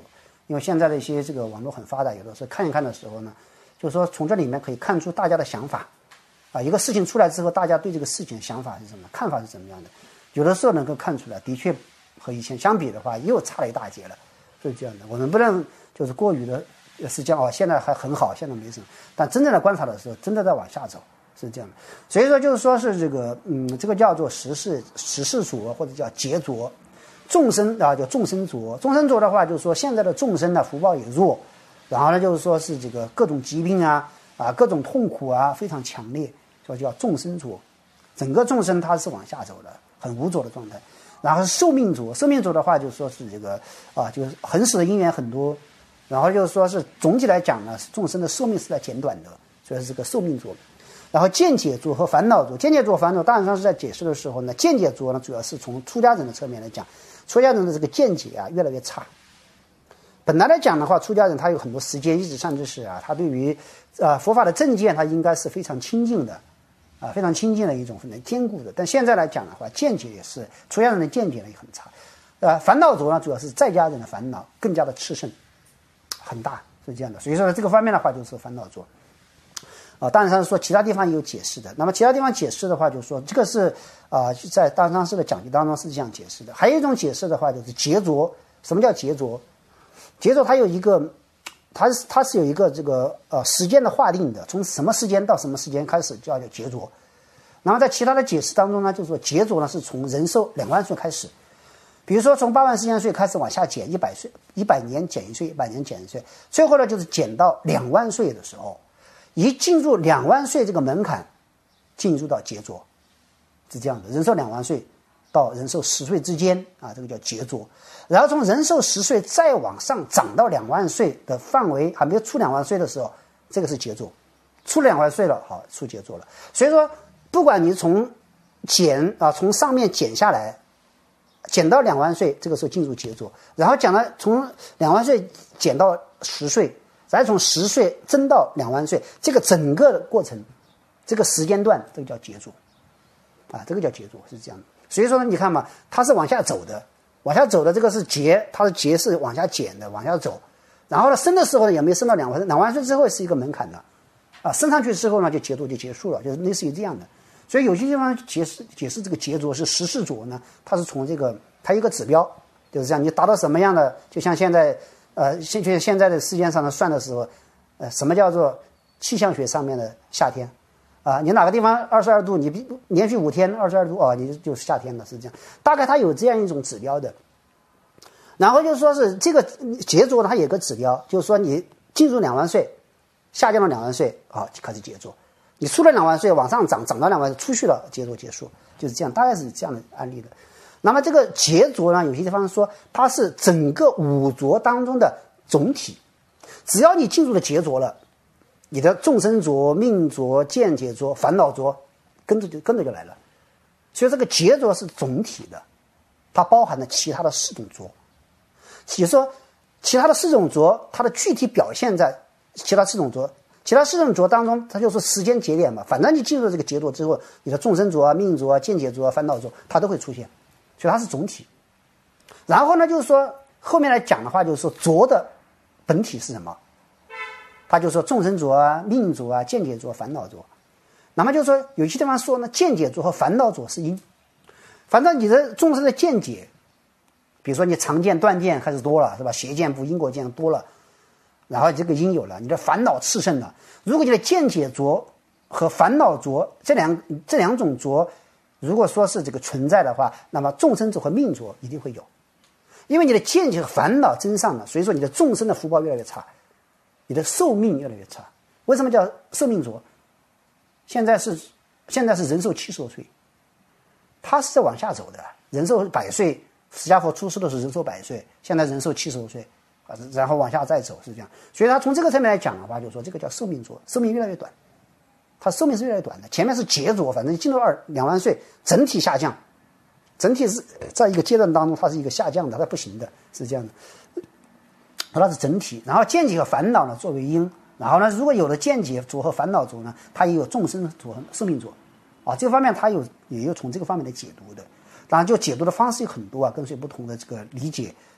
因为现在的一些这个网络很发达，有的时候看一看的时候呢，就是说从这里面可以看出大家的想法，一个事情出来之后，大家对这个事情的想法是什么，看法是怎么样的，有的时候能够看出来，的确和以前相比的话，又差了一大截了，是这样的。我们不能就是过于的是这样现在还很好，现在没什么，但真正的观察的时候，真的在往下走，是这样的。所以说就是说是这个这个叫做时世浊，或者叫劫浊。众生叫众生浊，众生浊的话，就是说现在的众生呢福报也弱，然后呢就是说是这个各种疾病各种痛苦非常强烈，所以叫众生浊。整个众生它是往下走的，很无浊的状态。然后是寿命浊，寿命浊的话就是说是这个就是恒时的因缘很多，然后就是说是总体来讲呢，众生的寿命是在减短的，所以是这个寿命浊。然后见解浊和烦恼浊，见解浊烦恼大体上是在解释的时候呢，见解浊呢主要是从出家人的侧面来讲，出家人的这个见解越来越差。本来来讲的话，出家人他有很多时间一直上知识他对于佛法的正见他应该是非常亲近的非常亲近的一种很坚固的。但现在来讲的话，见解也是出家人的见解呢也很差。烦恼浊呢主要是在家人的烦恼更加的炽盛很大，是这样的。所以说这个方面的话就是烦恼浊。当然上说其他地方也有解释的，那么其他地方解释的话就是说这个是在大上师的讲义当中是这样解释的。还有一种解释的话就是劫浊。什么叫劫浊？劫浊它有一个它是有一个这个时间的划定的，从什么时间到什么时间开始就要叫劫浊。然后在其他的解释当中呢，就是说劫浊呢是从人寿2万岁开始，比如说从8万4千岁开始往下减100岁，100年减1岁，100年减1岁，最后呢就是减到2万岁的时候，一进入2万岁这个门槛，进入到劫浊，是这样的。人寿2万岁到人寿10岁之间这个叫劫浊。然后从人寿10岁再往上涨到2万岁的范围，还没有出2万岁的时候，这个是劫浊。出2万岁了，好，出劫浊了。所以说，不管你从从上面减下来，减到2万岁，这个时候进入劫浊，然后从2万岁减到10岁。再从10岁增到2万岁，这个整个的过程，这个时间段，这个叫劫浊，这个叫劫浊，是这样的。所以说呢，你看嘛，它是往下走的，往下走的这个是劫，它的劫是往下减的，往下走。然后呢，升的时候呢也没升到2万岁，2万岁之后是一个门槛的，升上去之后呢就劫浊就结束了，就是类似于这样的。所以有些地方解释这个劫浊是时世浊呢，它是从这个它有一个指标，就是这样，你达到什么样的，就像现在。现在的世界上呢算的时候，什么叫做气象学上面的夏天你哪个地方22度，你连续5天22度你就是夏天了，是这样。大概它有这样一种指标的。然后就是说是这个劫浊它有个指标，就是说你进入2万岁，下降到2万岁就开始劫浊。你出了2万岁往上涨到2万岁，出去了劫浊结束，就是这样，大概是这样的案例的。那么这个劫浊呢，有些地方说它是整个5浊当中的总体，只要你进入了劫浊了，你的众生浊、命浊、见解浊、烦恼浊跟着就来了。所以这个劫浊是总体的，它包含了其他的4种浊。也就是说其他的4种浊它的具体表现在其他4种浊，其他4种浊当中它就是时间节点嘛，反正你进入这个劫浊之后，你的众生浊命浊、见解浊、烦恼浊它都会出现，所以它是总体。然后呢就是说后面来讲的话，就是说浊的本体是什么，他就说众生浊命浊见解浊、烦恼浊。那么就是说有些地方说呢，见解浊和烦恼浊是因，反正你的众生的见解，比如说你常见断见开始多了，是吧？邪见不因果见多了，然后这个因有了，你的烦恼炽盛了。如果你的见解浊和烦恼浊这两种浊如果说是这个存在的话，那么众生浊和命浊一定会有，因为你的见解和烦恼增上了，所以说你的众生的福报越来越差，你的寿命越来越差。为什么叫寿命浊？现在是人寿70多岁，他是在往下走的。人寿100岁，释迦佛出世的时候人寿100岁，现在人寿70多岁然后往下再走，是这样。所以他从这个层面来讲的话，就说这个叫寿命浊，寿命越来越短，它寿命是越来越短的。前面是劫浊，反正进入2万岁整体下降，整体是在一个阶段当中它是一个下降的，它不行的，是这样的。它是整体。然后见解和烦恼呢作为因，然后呢如果有了见解浊和烦恼浊呢，它也有众生浊和寿命浊这方面它也有从这个方面来解读的。当然就解读的方式有很多跟随不同的这个理解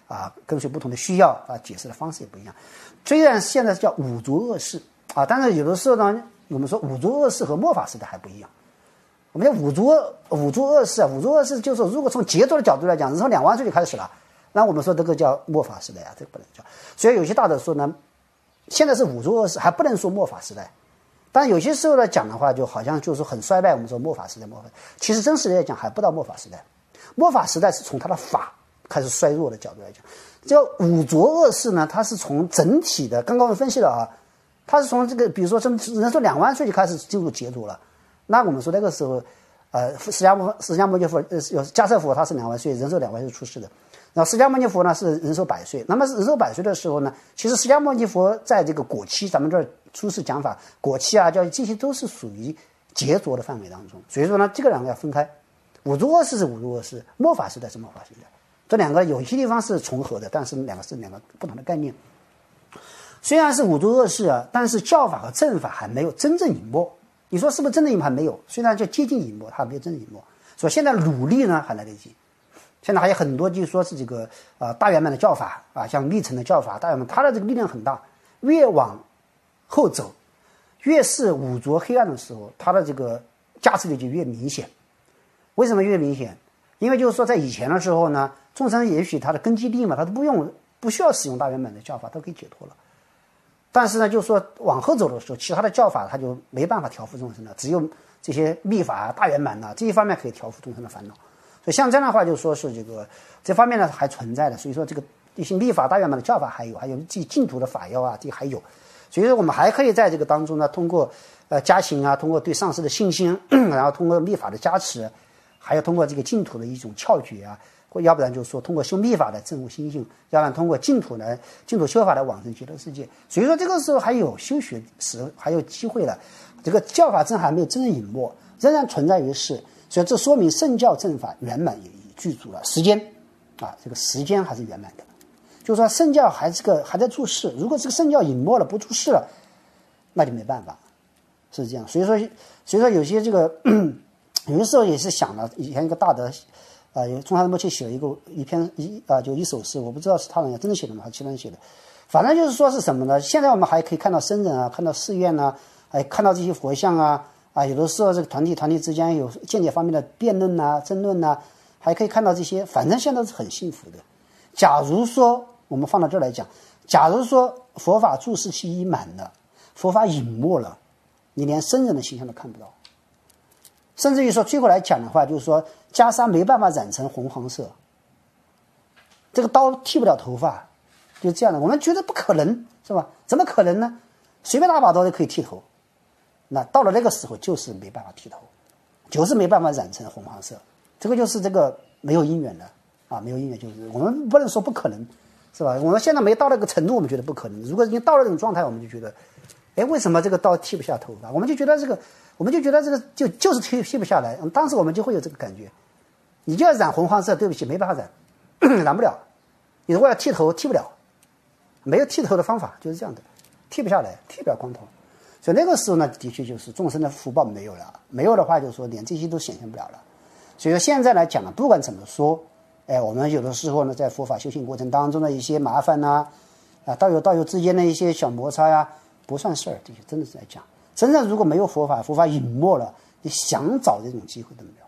跟随不同的需要解释的方式也不一样。虽然现在叫五浊恶世但是有的时候呢，我们说五浊恶世和末法时代还不一样。我们讲五浊恶世五浊恶世就是如果从节奏的角度来讲，从2万岁就开始了，那我们说这个叫末法时代这个不能叫。所以有些大德说呢，现在是五浊恶世，还不能说末法时代。但有些时候来讲的话，就好像就是很衰败。我们说末法时代，其实真实来讲还不到末法时代。末法时代是从它的法开始衰弱的角度来讲，这五浊恶世呢，它是从整体的，刚刚我们分析了它是从这个，比如说人寿2万岁就开始进入劫浊了。那我们说那个时候，释迦牟尼佛迦叶佛他是2万岁，人寿2万岁出世的。然后释迦牟尼佛呢是人寿100岁。那么人寿100岁的时候呢，其实释迦牟尼佛在这个果期，咱们这儿出世讲法，果期叫这些都是属于劫浊的范围当中。所以说呢，这个两个要分开。五浊恶世是五浊恶世，末法时代是末法时代，这两个有些地方是重合的，但是两个不同的概念。虽然是五浊恶世但是教法和正法还没有真正隐没。你说是不是真正隐没？还没有，虽然就接近隐没，它还没有真正隐没。所以现在努力呢还来得及。现在还有很多就说是这个大圆满的教法像密乘的教法，大圆满它的这个力量很大，越往后走，越是五浊黑暗的时候，它的这个加持力就越明显。为什么越明显？因为就是说在以前的时候呢，众生也许他的根基地嘛，他都不需要使用大圆满的教法，都可以解脱了。但是呢，就是说往后走的时候，其他的教法他就没办法调伏众生了，只有这些密法大圆满这一方面可以调伏众生的烦恼。所以像这样的话，就说是这方面呢还存在的。所以说这个一些密法大圆满的教法还有这净土的法要这还有。所以说我们还可以在这个当中呢，通过加行通过对上师的信心，然后通过密法的加持，还有通过这个净土的一种窍诀或要不然就是说通过修密法来证悟心性，要不然通过净土修法来往生极乐世界。所以说这个时候还有修学时还有机会了，这个教法真还没有真正隐没，仍然存在于世。所以这说明圣教正法圆满也具足了。时间这个时间还是圆满的，就是说圣教还在住世。如果这个圣教隐没了不住世了，那就没办法，是这样。所以说有些这个有的时候也是想了，以前一个大德中华仁波切写了一首诗，我不知道是他人真的写的吗还是其他人写的，反正就是说是什么呢？现在我们还可以看到僧人看到寺院看到这些佛像有的时候这个团体之间有见解方面的辩论争论还可以看到这些，反正现在是很幸福的。假如说我们放到这儿来讲，假如说佛法住世期已满了，佛法隐没了，你连僧人的形象都看不到。甚至于说最后来讲的话，就是说袈裟没办法染成红黄色，这个刀剃不了头发，就这样的。我们觉得不可能，是吧？怎么可能呢？随便拿把刀就可以剃头，那到了那个时候就是没办法剃头，就是没办法染成红黄色，这个就是这个没有因缘的没有因缘，就是我们不能说不可能，是吧？我们现在没到那个程度，我们觉得不可能。如果已经到了这种状态，我们就觉得为什么这个刀剃不下头发？我们就觉得这个就是剃不下来。当时我们就会有这个感觉，你就要染红黄色，对不起，没办法染染不了。你如果要剃头，剃不了，没有剃头的方法，就是这样的，剃不下来，剃不了光头。所以那个时候呢，的确就是众生的福报没有了，没有的话就是说连这些都显现不了了。所以说现在来讲呢，不管怎么说我们有的时候呢，在佛法修行过程当中的一些麻烦道友之间的一些小摩擦不算事儿，这些真的是在讲。真正如果没有佛法隐没了，你想找这种机会都没有。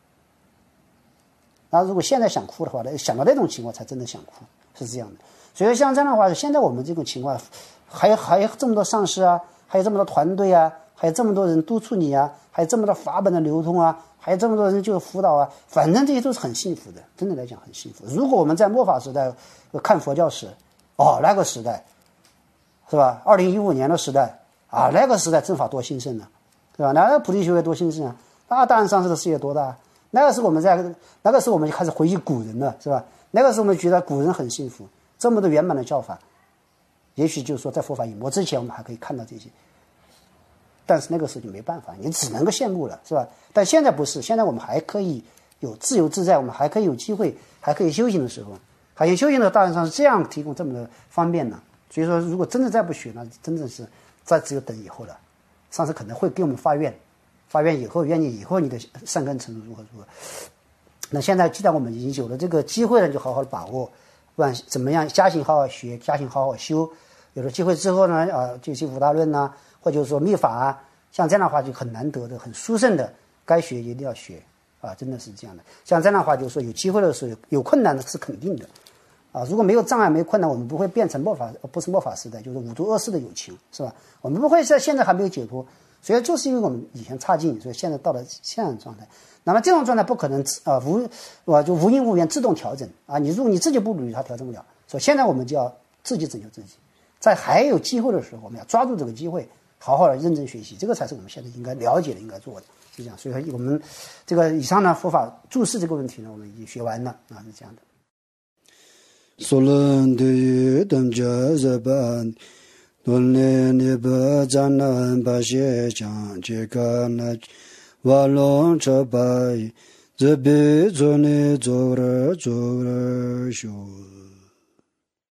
然后如果现在想哭的话，想到那种情况才真的想哭，是这样的。所以像这样的话，现在我们这种情况还有这么多上师还有这么多团队还有这么多人督促你还有这么多法本的流通还有这么多人就是辅导反正这些都是很幸福的，真的来讲很幸福。如果我们在末法时代看佛教史那个时代是吧，2015年的时代那个时代正法多兴盛呢，对吧？那个菩提修业多兴盛那当然上师的事业多大。那个时候我们就开始回忆古人了，是吧？那个时候我们觉得古人很幸福，这么多圆满的教法，也许就是说在佛法隐没之前我们还可以看到这些，但是那个时候就没办法，你只能够羡慕了，是吧？但现在不是，现在我们还可以有自由自在，我们还可以有机会，还可以修行的时候，还有修行的大人上是这样提供这么的方便呢。所以说如果真的再不学，那真正是只有等以后了。上师可能会给我们发愿以后愿意以后你的善根程度如何。那现在既然我们已经有了这个机会了，就好好的把握不管怎么样，家行好好学，家行好好修。有了机会之后呢，就去五大论呐，或者说密法啊，像这样的话就很难得的、很殊胜的，该学一定要学啊，真的是这样的。像这样的话，就是说有机会的时候，有困难的是肯定的啊。如果没有障碍、没有困难，我们不会变成不是末法时代，就是五毒恶世的友情，是吧？我们不会在现在还没有解脱，所以就是因为我们以前差劲，所以现在到了现在的状态。那么这种状态不可能就无因无缘自动调整啊！如果你自己不努力，它调整不了。所以现在我们就要自己拯救自己。在还有机会的时候，我们要抓住这个机会，好好的认真学习，这个才是我们现在应该了解的、应该做的，是这样。所以说，我们这个以上呢，佛法注释这个问题呢，我们已经学完了啊，是这样的。 索伦的等家日本，伦年的不占南巴些讲这个那瓦隆这白，这边做呢做了修。